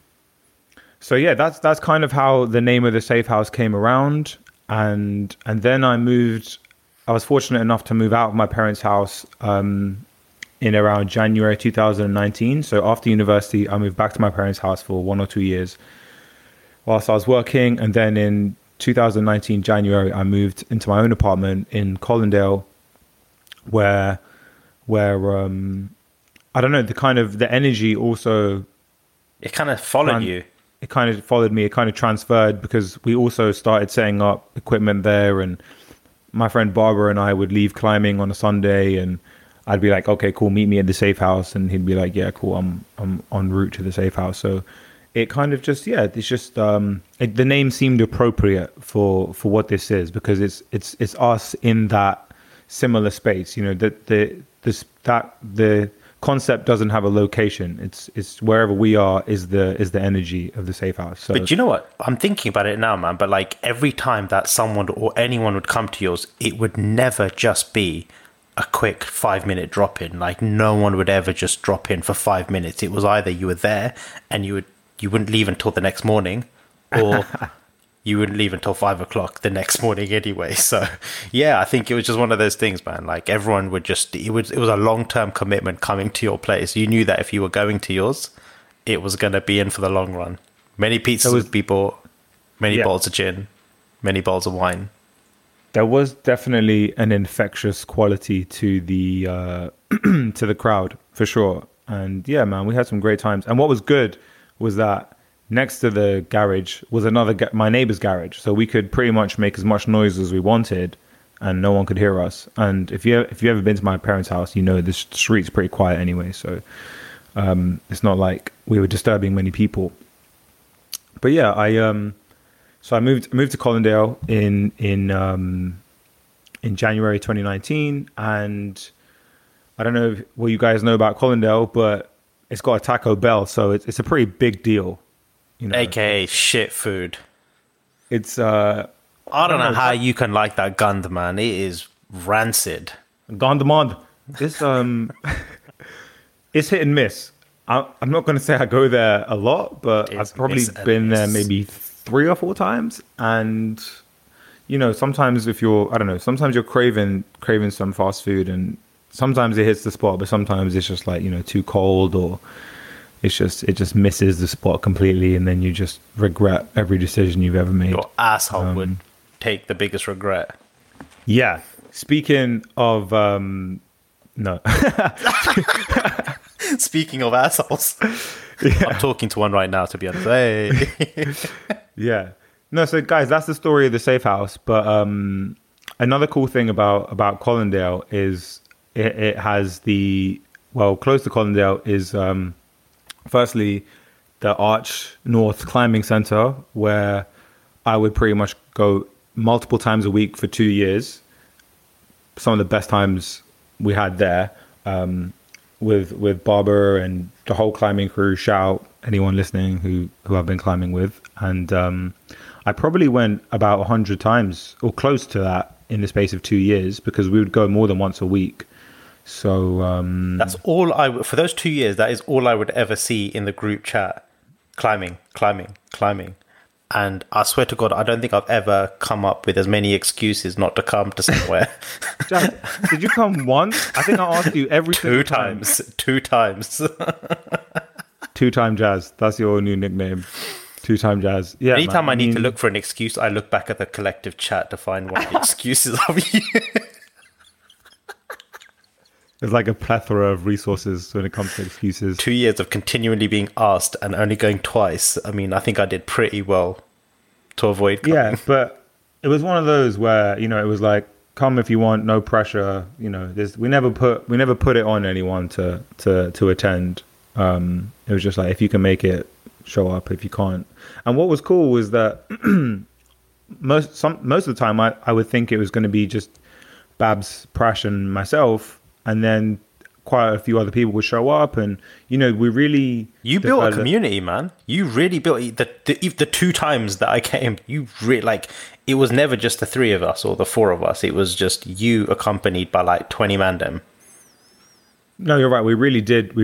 So yeah, that's kind of how the name of the Safe House came around. And then I was fortunate enough to move out of my parents' house in around January 2019. So after university, I moved back to my parents' house for 1 or 2 years whilst I was working. And then in 2019, January, I moved into my own apartment in Colindale, where I don't know, the energy also... It kind of followed you. It kind of followed me. It kind of transferred because we also started setting up equipment there, and my friend Barbara and I would leave climbing on a Sunday, and I'd be like, okay, cool, meet me at the Safe House. And he'd be like, yeah, cool, I'm en route to the Safe House. So it kind of just, it's just, the name seemed appropriate for what this is, because it's us in that similar space, that the concept doesn't have a location. It's wherever we are is the energy of the Safe House. So, but you know what? I'm thinking about it now, man. But like every time that someone or anyone would come to yours, it would never just be a quick 5-minute drop in. Like no one would ever just drop in for 5 minutes. It was either you were there and you wouldn't leave until the next morning, or you wouldn't leave until 5 o'clock the next morning anyway. So yeah, I think it was just one of those things, man. Like everyone would just, it was a long-term commitment coming to your place. You knew that if you were going to yours, it was going to be in for the long run. Many pizzas would be bought, many bottles of gin, many bottles of wine. There was definitely an infectious quality to the to the crowd, for sure. And yeah, man, we had some great times. And what was good was that next to the garage was another my neighbor's garage, so we could pretty much make as much noise as we wanted, and no one could hear us. And if you ever been to my parents' house, you know the street's pretty quiet anyway, so it's not like we were disturbing many people. But yeah, I moved to Colindale in January 2019, and I don't know what you guys know about Colindale, but it's got a Taco Bell, so it's a pretty big deal, you know. AKA shit food. It's I don't know how you can like that Gund, man. It is rancid. Gondomond. It's it's hit and miss. I'm not going to say I go there a lot, but I've probably been there maybe 3 or 4 times. And you know, sometimes sometimes you're craving some fast food, and sometimes it hits the spot, but sometimes it's just like, you know, too cold, or it just misses the spot completely, and then you just regret every decision you've ever made. Your asshole would take the biggest regret. Yeah. Speaking of no. Speaking of assholes, yeah. I'm talking to one right now, to be honest. Hey. Yeah. No, so guys, that's the story of the safe house. But another cool thing about Colindale is it has close to Colindale is firstly the Arch North Climbing Center, where I would pretty much go multiple times a week for 2 years. Some of the best times we had there. With Barber and the whole climbing crew. Shout out anyone listening who I've been climbing with. And I probably went about 100 times or close to that in the space of 2 years, because we would go more than once a week. So that's all for those 2 years, that is all I would ever see in the group chat. Climbing. And I swear to God, I don't think I've ever come up with as many excuses not to come to somewhere. Jazz, did you come once? I think I asked you every two times. 2 times. 2-time Jazz. That's your new nickname. 2-time Jazz. Yeah. Anytime I need to look for an excuse, I look back at the collective chat to find what the excuses of you. There's like a plethora of resources when it comes to excuses. 2 years of continually being asked and only going twice. I mean, I think I did pretty well to avoid coming. Yeah, but it was one of those where, you know, it was like, come if you want, no pressure. You know, we never put it on anyone to attend. It was just like, if you can make it, show up. If you can't. And what was cool was that most of the time I would think it was going to be just Babs, Prash, and myself. And then quite a few other people would show up, and you know, you built a community, man. You really built the 2 times that I came. You really, like, it was never just the 3 of us or the 4 of us. It was just you accompanied by like 20 mandem. No, you're right. We really did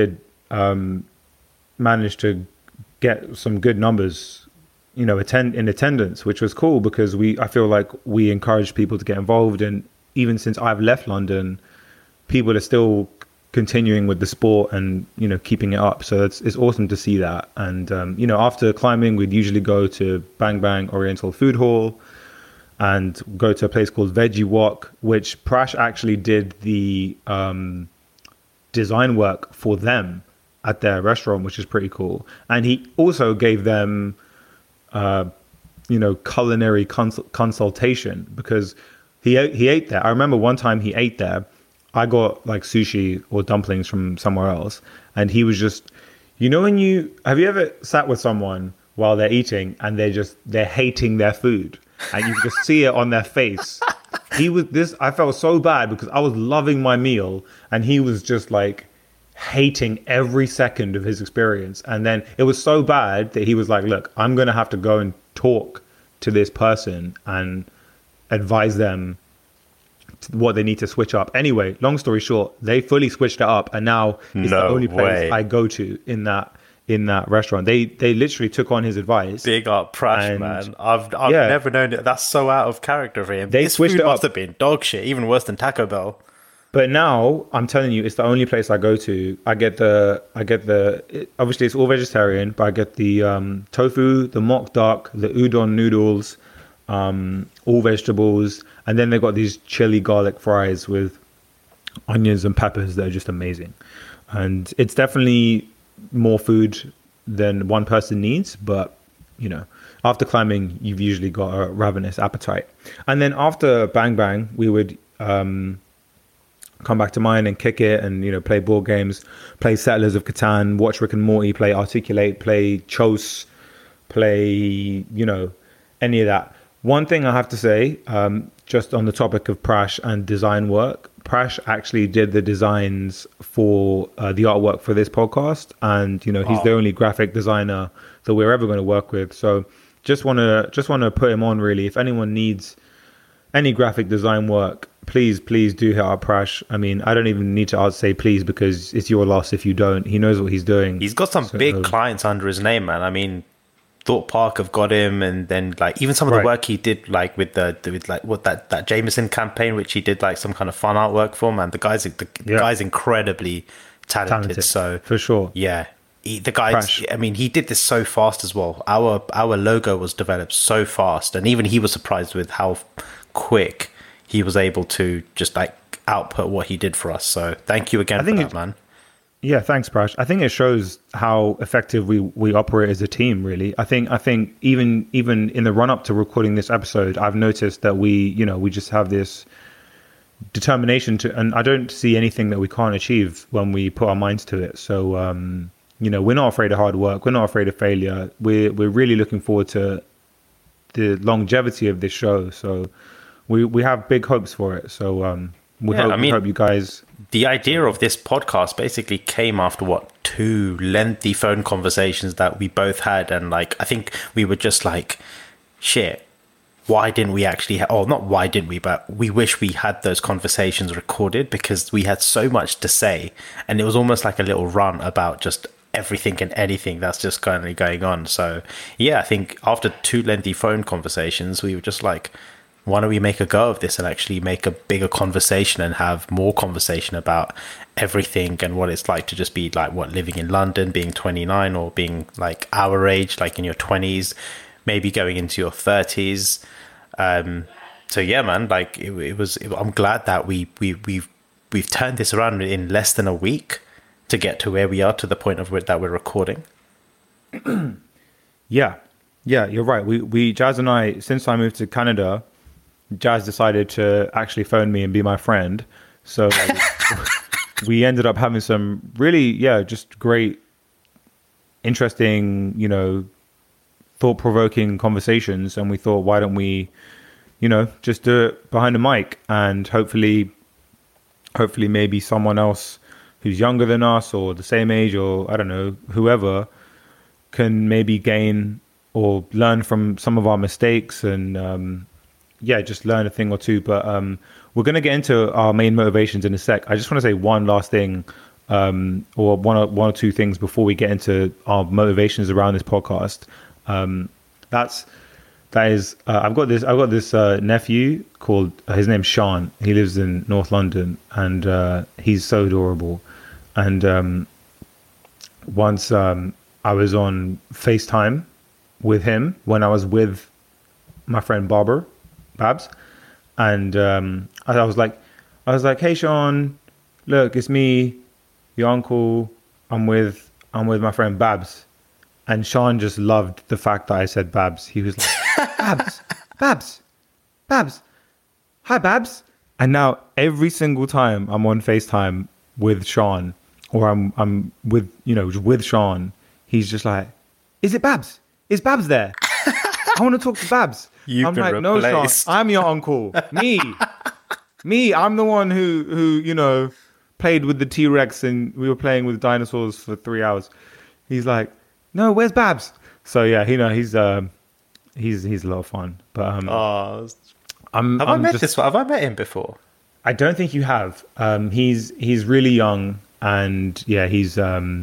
manage to get some good numbers, you know, in attendance, which was cool, because I feel like we encouraged people to get involved, and even since I've left London, people are still continuing with the sport and, you know, keeping it up. So it's awesome to see that. And, you know, after climbing, we'd usually go to Bang Bang Oriental Food Hall and go to a place called Veggie Wok, which Prash actually did the design work for them at their restaurant, which is pretty cool. And he also gave them, you know, culinary consultation, because he ate there. I remember one time he ate there. I got like sushi or dumplings from somewhere else, and he was just, you know, have you ever sat with someone while they're eating and they're hating their food, and you just see it on their face. I felt so bad because I was loving my meal, and he was just like hating every second of his experience. And then it was so bad that he was like, look, I'm going to have to go and talk to this person and advise them what they need to switch up. Anyway, long story short, they fully switched it up, and now it's the only place I go to in that restaurant. They literally took on his advice. Big up Prash, man. I've never known it. That's so out of character for him. They switched it up. Must have been dog shit, even worse than Taco Bell. But now I'm telling you, it's the only place I go to. I get the obviously it's all vegetarian, but I get the tofu, the mock duck, the udon noodles, all vegetables, and then they've got these chili garlic fries with onions and peppers that are just amazing. And it's definitely more food than one person needs, but after climbing, you've usually got a ravenous appetite. And then after Bang Bang, we would come back to mine and kick it and, play board games, play Settlers of Catan, watch Rick and Morty, play Articulate, play Chose, play, any of that. One thing I have to say, just on the topic of Prash and design work, Prash actually did the designs for the artwork for this podcast. And, he's the only graphic designer that we're ever going to work with. So just want to put him on, really. If anyone needs any graphic design work, please do hit up Prash. I mean, I don't even need to say please, because it's your loss if you don't. He knows what he's doing. He's got some big clients under his name, man. I mean, Thought Park have got him, and then like even some of the work he did, like with that Jameson campaign, which he did like some kind of fun artwork for, man. The guy's incredibly talented. So for sure, yeah. The guy, I mean, he did this so fast as well. Our logo was developed so fast, and even he was surprised with how quick he was able to just like output what he did for us. So thank you again for that, man. Yeah, thanks, Prash. I think it shows how effective we operate as a team, really. I think even in the run up to recording this episode, I've noticed that we just have this determination and I don't see anything that we can't achieve when we put our minds to it. So, we're not afraid of hard work. We're not afraid of failure. We're really looking forward to the longevity of this show. So we have big hopes for it. So we hope you guys. The idea of this podcast basically came after 2 lengthy phone conversations that we both had, and like I think we were just like, shit. Why didn't we actually? Not why didn't we, but we wish we had those conversations recorded, because we had so much to say, and it was almost like a little run about just everything and anything that's just currently going on. So yeah, I think after 2 lengthy phone conversations, we were just like, why don't we make a go of this and actually make a bigger conversation and have more conversation about everything and what it's like to just be like living in London, being 29, or being like our age, like in your 20s, maybe going into your 30s. So yeah, man, like I'm glad that we've turned this around in less than a week to get to where we are, to the point of that we're recording. Yeah, you're right. We Jazz and I, since I moved to Canada, Jazz decided to actually phone me and be my friend. So we ended up having some really, just great, interesting, thought-provoking conversations. And we thought, why don't we, just do it behind a mic, and hopefully maybe someone else who's younger than us or the same age, or I don't know, whoever, can maybe gain or learn from some of our mistakes and, just learn a thing or two. But we're going to get into our main motivations in a sec. I just want to say one last thing, or one or two things before we get into our motivations around this podcast. That is, I've got this nephew called, his name's Sean. He lives in North London, and he's so adorable. And once I was on FaceTime with him when I was with my friend Babs, and I was like, hey Sean, look, it's me, your uncle. I'm with my friend Babs. And Sean just loved the fact that I said Babs. He was like, Babs, hi Babs. And now every single time I'm on FaceTime with Sean, or I'm with Sean, he's just like, is it Babs? Is Babs there? I want to talk to Babs. I'm like, replaced. No, Sean, I'm your uncle. Me. I'm the one who played with the T-Rex and we were playing with dinosaurs for 3 hours. He's like, no, where's Babs? So yeah, he's a lot of fun. But have I met him before? I don't think you have. He's really young, and yeah, he's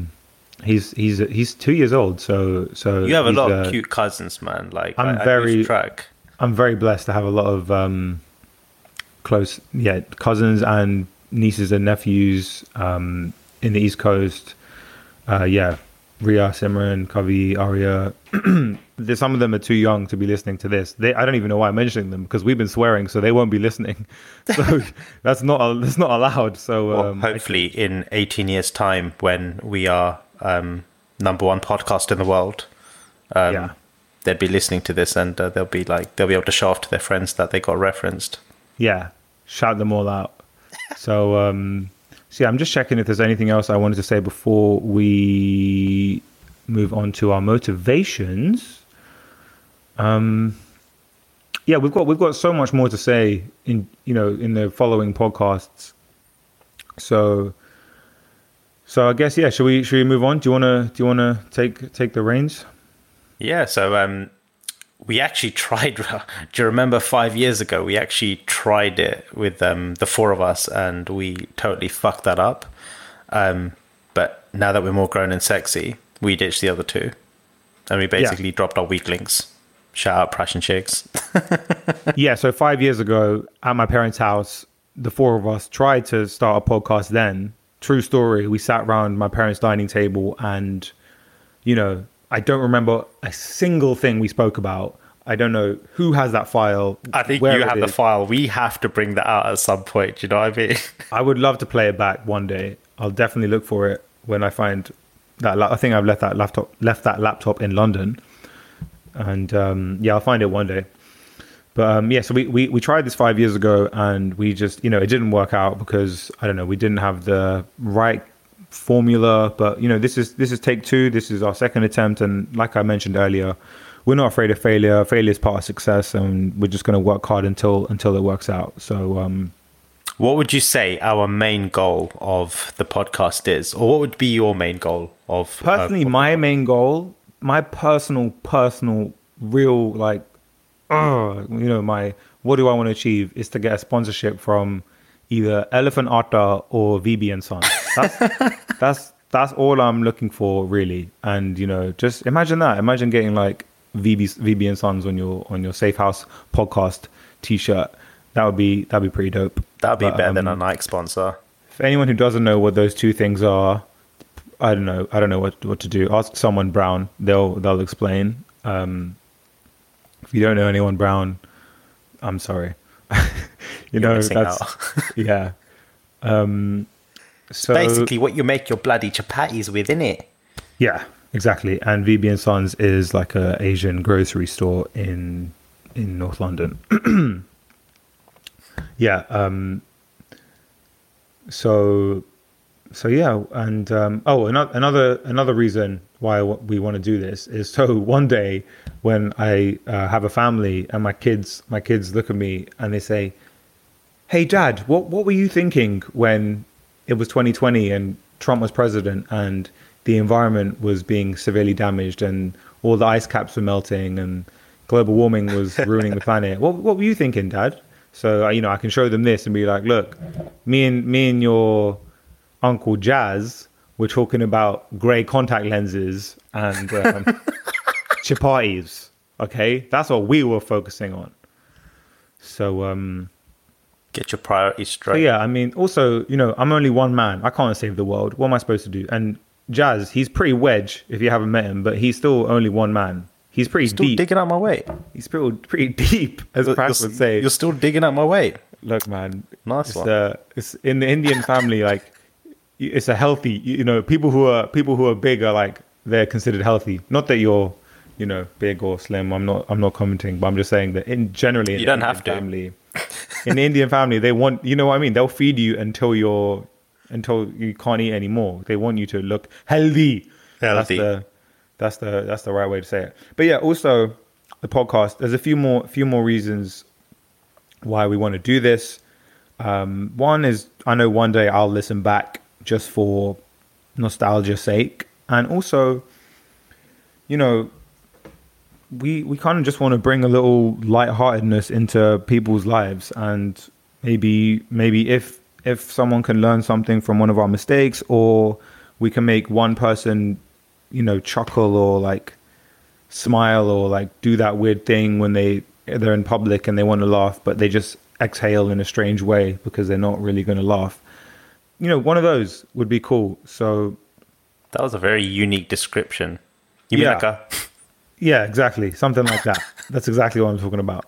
2 years old. So you have a lot of cute cousins, man. Like I'm very blessed to have a lot of close cousins and nieces and nephews in the East Coast. Ria, Simran, Kavi, Arya. Some of them are too young to be listening to this. I don't even know why I'm mentioning them, because we've been swearing, so they won't be listening. So that's not allowed. So hopefully in 18 years' time, when we are number one podcast in the world, they'd be listening to this, and they'll be able to show off to their friends that they got referenced. Yeah, shout them all out. So, so yeah, I'm just checking if there's anything else I wanted to say before we move on to our motivations. Yeah, we've got so much more to say in the following podcasts. So I guess, yeah, should we move on? Do you wanna take the reins? Yeah. So we actually tried. Do you remember 5 years ago? We actually tried it with the four of us, and we totally fucked that up. But now that we're more grown and sexy, we ditched the other two, and we basically dropped our weaklings. Shout out Prash and Chicks. Yeah. So 5 years ago, at my parents' house, the four of us tried to start a podcast. Then, true story, we sat around my parents' dining table, and I don't remember a single thing we spoke about. I don't know who has that file. I think you have the file. We have to bring that out at some point. Do you know what I mean? I would love to play it back one day. I'll definitely look for it when I find that. I think I've left that laptop in London, and I'll find it one day. But so we tried this 5 years ago, and we just it didn't work out because I don't know, we didn't have the right formula. But this is take two. This is our second attempt, and like I mentioned earlier, we're not afraid of failure. Failure is part of success, and we're just going to work hard until it works out. So what would you say our main goal of the podcast is, or what would be your main goal of personally? My main goal, my personal real my what do I want to achieve is to get a sponsorship from either Elephant Atta or VB and Sons. That's all I'm looking for, really. And just imagine that. Imagine getting like VB and Sons on your Safe House podcast t-shirt. That'd be pretty dope. That'd be better than a Nike sponsor. For anyone who doesn't know what those two things are, I don't know what to do. Ask someone Brown. They'll explain. If you don't know anyone Brown, I'm sorry. That's yeah. So basically what you make your bloody chapatis with, innit? Yeah, exactly. And VB and Sons is like a Asian grocery store in North London. Yeah. So yeah, and another reason why we want to do this is so one day when I have a family and my kids look at me and they say, "Hey, Dad, what were you thinking when it was 2020 and Trump was president and the environment was being severely damaged and all the ice caps were melting and global warming was ruining the planet? What were you thinking, Dad?" So I can show them this and be like, "Look, me and your Uncle Jazz were talking about grey contact lenses and chapatis. Okay, that's what we were focusing on." So get your priorities straight. So yeah, I mean, also, I'm only one man. I can't save the world. What am I supposed to do? And Jazz, he's pretty wedge if you haven't met him, but he's still only one man. He's pretty still deep. Digging out my weight. He's still pretty deep, as Prash would say. You're still digging out my weight. Look, man, nice one. It's in the Indian family, like it's a healthy. People who are big are like they're considered healthy. Not that you're, big or slim. I'm not commenting, but I'm just saying that generally in you the don't Indian have to. family, in the Indian family, they want, what I mean. They'll feed you until you can't eat anymore. They want you to look healthy. Healthy. That's the right way to say it. But yeah, also the podcast. There's a few more reasons why we want to do this. One is I know one day I'll listen back just for nostalgia's sake, and also, we kind of just want to bring a little lightheartedness into people's lives, and maybe if someone can learn something from one of our mistakes, or we can make one person chuckle or like smile or like do that weird thing when they're in public and they want to laugh but they just exhale in a strange way because they're not really going to laugh. One of those would be cool. So that was a very unique description. You mean like yeah, exactly, something like that. That's exactly what I'm talking about.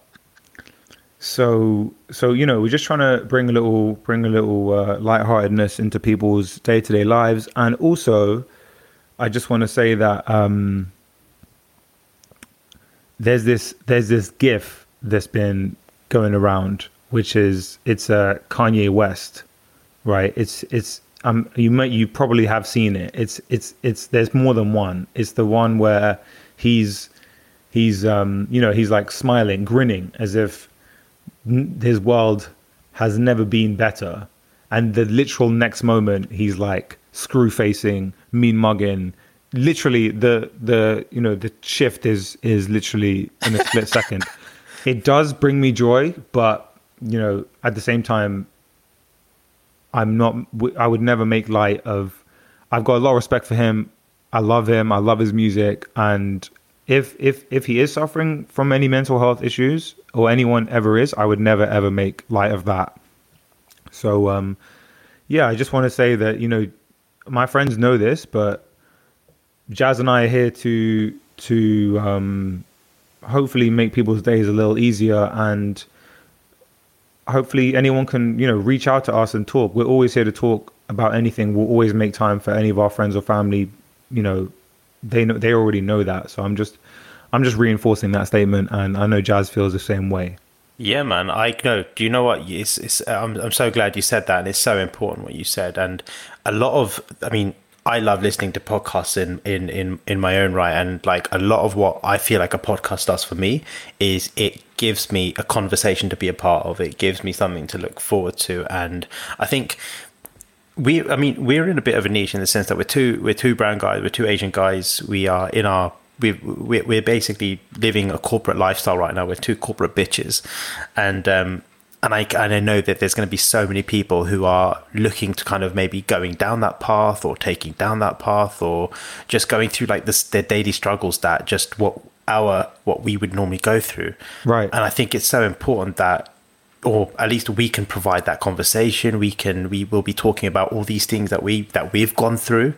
So we're just trying to bring a little lightheartedness into people's day-to-day lives, and also I just want to say that there's this GIF that's been going around, which is it's Kanye West, right? It's you probably have seen it. It's there's more than one. It's the one where he's he's like smiling, grinning as if his world has never been better, and the literal next moment he's like screw facing, mean mugging. Literally the shift is literally in a split second. It does bring me joy, but at the same time, I would never make light of. I've got a lot of respect for him. I love him. I love his music. And if he is suffering from any mental health issues, or anyone ever is, I would never ever make light of that. So I just want to say that my friends know this, but Jazz and I are here to hopefully make people's days a little easier, and hopefully anyone can reach out to us and talk. We're always here to talk about anything. We'll always make time for any of our friends or family. They already know that. So I'm just reinforcing that statement, and I know Jazz feels the same way. Yeah, man. I know. Do you know what? I'm so glad you said that, and it's so important what you said. And I love listening to podcasts in my own right, and like a lot of what I feel like a podcast does for me is it gives me a conversation to be a part of. It gives me something to look forward to, and I think we're in a bit of a niche in the sense that we're two brown guys, we're two Asian guys. We're basically living a corporate lifestyle right now. We're two corporate bitches, and I know that there's going to be so many people who are looking to kind of maybe going down that path, or taking down that path, or just going through like their daily struggles, that just what we would normally go through. Right. And I think it's so important that, or at least we can provide that conversation. We will be talking about all these things that we've gone through.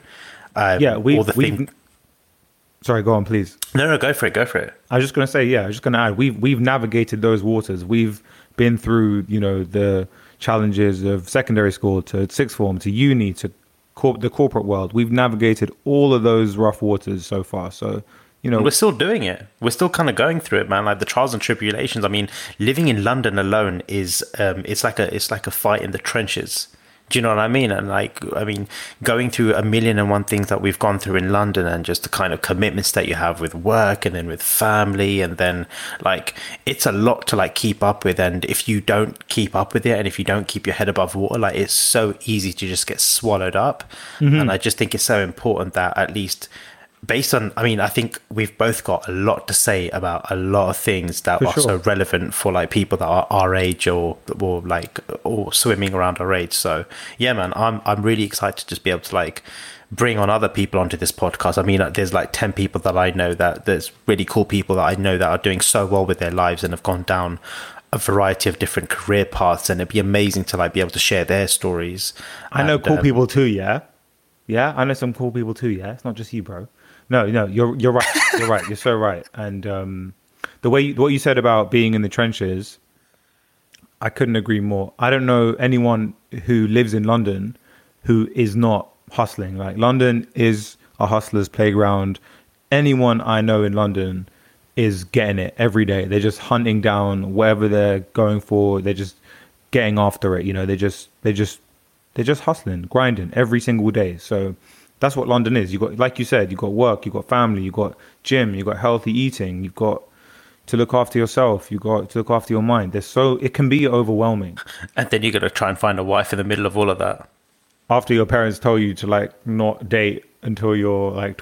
Sorry, go on, please. No, go for it. I was just going to say, I was just going to add, we've navigated those waters. We've been through, the challenges of secondary school to sixth form to uni to the corporate world. We've navigated all of those rough waters so far. So, we're still doing it. We're still kind of going through it, man. Like the trials and tribulations. I mean, living in London alone is it's like a fight in the trenches. Do you know what I mean? And going through 1,000,001 things that we've gone through in London, and just the kind of commitments that you have with work and then with family, and then like it's a lot to like keep up with. And if you don't keep up with it, and if you don't keep your head above water, like it's so easy to just get swallowed up. Mm-hmm. And I just think it's so important that at least based on, I think we've both got a lot to say about a lot of things that are so relevant for like people that are our age or swimming around our age. So yeah, man, I'm really excited to just be able to like bring on other people onto this podcast. I mean, there's like 10 people that I know, that there's really cool people that I know that are doing so well with their lives and have gone down a variety of different career paths, and it'd be amazing to like be able to share their stories. I know cool people too. Yeah. I know some cool people too. Yeah. It's not just you, bro. No, you're right. You're right. You're so right. And what you said about being in the trenches, I couldn't agree more. I don't know anyone who lives in London who is not hustling. Like London is a hustler's playground. Anyone I know in London is getting it every day. They're just hunting down whatever they're going for. They're just getting after it. They're just hustling, grinding every single day. So that's what London is. You got, like you said, you got work, you got family, you got gym, you got healthy eating, you've got to look after yourself, you got to look after your mind. It can be overwhelming. And then you got to try and find a wife in the middle of all of that. After your parents tell you to like not date until you're like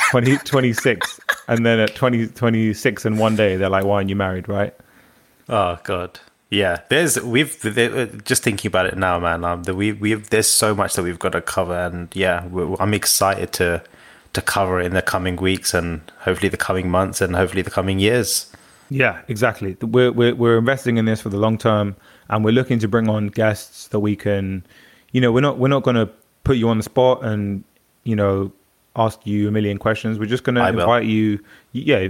26, and then at 26 and one day they're like, why aren't you married, right? Oh God. Yeah, just thinking about it now, man. There's so much that we've got to cover, and yeah, I'm excited to cover it in the coming weeks, and hopefully the coming months, and hopefully the coming years. Yeah, exactly. We're investing in this for the long term, and we're looking to bring on guests that we can, we're not going to put you on the spot and ask you a million questions. We're just going to invite you. Yeah.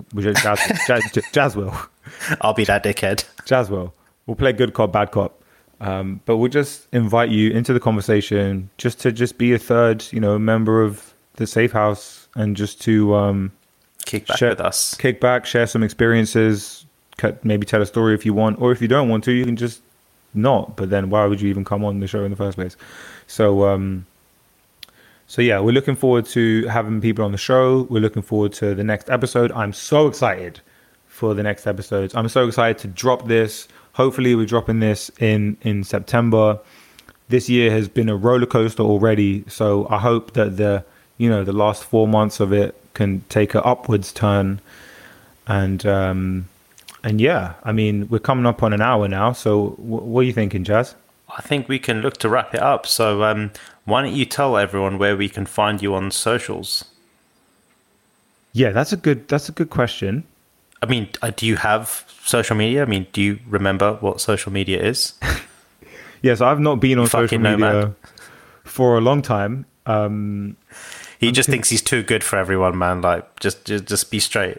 Jazz will. I'll be that dickhead. Jazz will. We'll play good cop, bad cop. But we'll just invite you into the conversation, just to be a third, member of the Safe House and just to Kick back with us. kick back, share some experiences, maybe tell a story if you want, or if you don't want to, you can just not. But then why would you even come on the show in the first place? So so yeah, we're looking forward to having people on the show. We're looking forward to the next episode. I'm so excited for the next episodes. I'm so excited to drop this. Hopefully we're dropping this in September. This year has been a roller coaster already, so I hope that the last 4 months of it can take an upwards turn. And yeah, I mean, we're coming up on an hour now. So what are you thinking, Jazz? I think we can look to wrap it up. So why don't you tell everyone where we can find you on socials? Yeah, that's a good question. I mean, do you have social media? I mean, do you remember what social media is? Yes, I've not been on social media nomad. for a long time. He just thinks he's too good for everyone, man. Like, just be straight.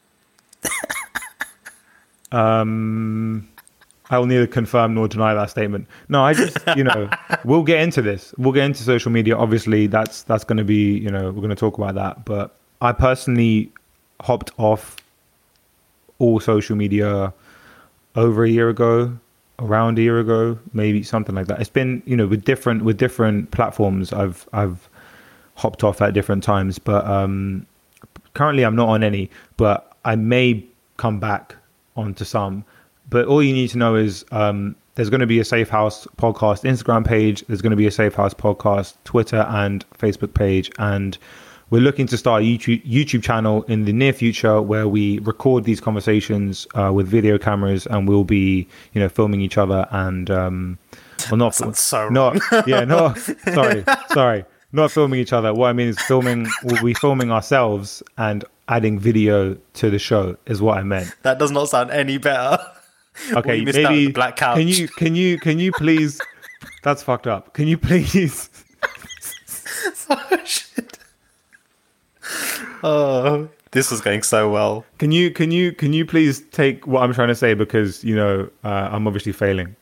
I will neither confirm nor deny that statement. No, I just, we'll get into this. We'll get into social media. Obviously, that's going to be, we're going to talk about that. But I personally hopped off all social media over a year ago, around a year ago, maybe something like that. It's been, with different platforms, I've hopped off at different times. But currently, I'm not on any. But I may come back onto some. But all you need to know is there's going to be a Safe House podcast Instagram page. There's going to be a Safe House podcast Twitter and Facebook page. And we're looking to start a YouTube channel in the near future where we record these conversations with video cameras, and we'll be, filming each other and well, not so not yeah, no, sorry, not filming each other. What I mean is we'll be filming ourselves and adding video to the show is what I meant. That does not sound any better. Okay, well, maybe black couch. Can you please? That's fucked up. Can you please? Oh shit! Oh, this was going so well. Can you please take what I'm trying to say, because I'm obviously failing.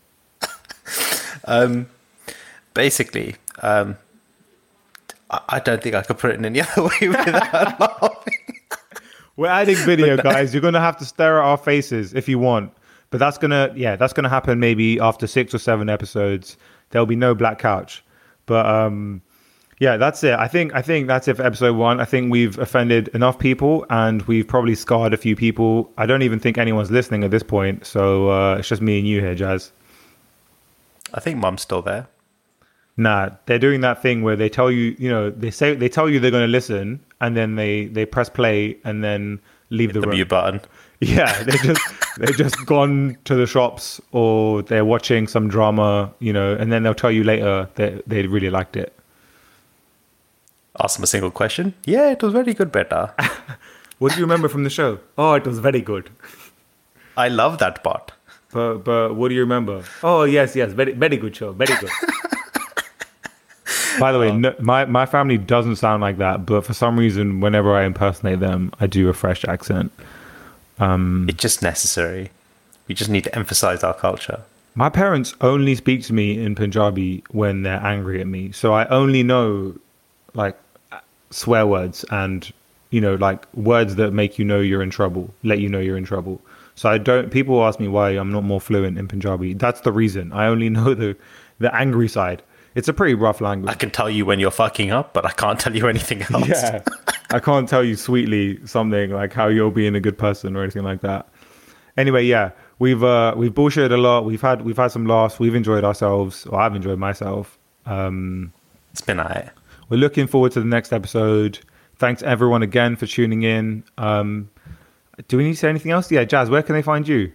Basically, I don't think I could put it in any other way without laughing. We're adding video, guys. You're gonna have to stare at our faces if you want. But that's gonna happen maybe after 6 or 7 episodes. There'll be no black couch. But yeah, that's it. I think that's it for episode 1. I think we've offended enough people, and we've probably scarred a few people. I don't even think anyone's listening at this point. So it's just me and you here, Jazz. I think Mum's still there. Nah, they're doing that thing where they tell you, they tell you they're going to listen, and then they press play and then leave the room. mute button. Yeah, they've just gone to the shops, or they're watching some drama, and then they'll tell you later that they really liked it. Ask them a single question. Yeah, it was very good, beta. What do you remember from the show? Oh, it was very good. I love that part. But what do you remember? Oh, yes, very very good show, very good. By the way, no, my family doesn't sound like that, but for some reason, whenever I impersonate them, I do a fresh accent. It's just necessary. We just need to emphasize our culture. My parents only speak to me in Punjabi when they're angry at me. So I only know like swear words and, like words that make you're in trouble, let you know you're in trouble. So people ask me why I'm not more fluent in Punjabi. That's the reason. I only know the angry side. It's a pretty rough language. I can tell you when you're fucking up, but I can't tell you anything else. Yeah. I can't tell you sweetly something like how you're being a good person or anything like that. Anyway, yeah, we've bullshitted a lot. We've had some laughs. We've enjoyed ourselves. Or I've enjoyed myself. It's been alright. We're looking forward to the next episode. Thanks everyone again for tuning in. Do we need to say anything else? Yeah, Jazz, where can they find you?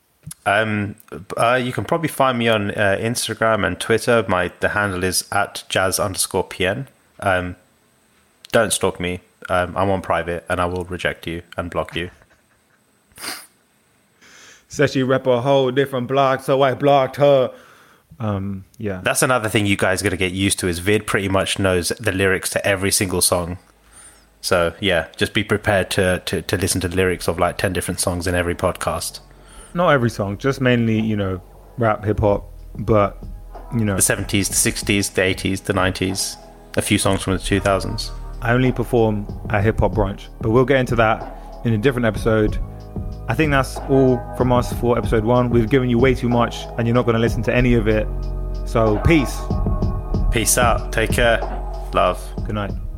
You can probably find me on Instagram and Twitter. The handle is @jazz_pn. Don't stalk me. I'm on private, and I will reject you and block you. Says she rep a whole different block, so I blocked her. Yeah. That's another thing you guys got to get used to is Vid pretty much knows the lyrics to every single song. So yeah, just be prepared to listen to the lyrics of like 10 different songs in every podcast. Not every song, just mainly, rap, hip hop, but, The 70s, the 60s, the 80s, the 90s, a few songs from the 2000s. I only perform at Hip Hop Brunch. But we'll get into that in a different episode. I think that's all from us for episode 1. We've given you way too much and you're not going to listen to any of it. So peace. Peace out. Take care. Love. Good night.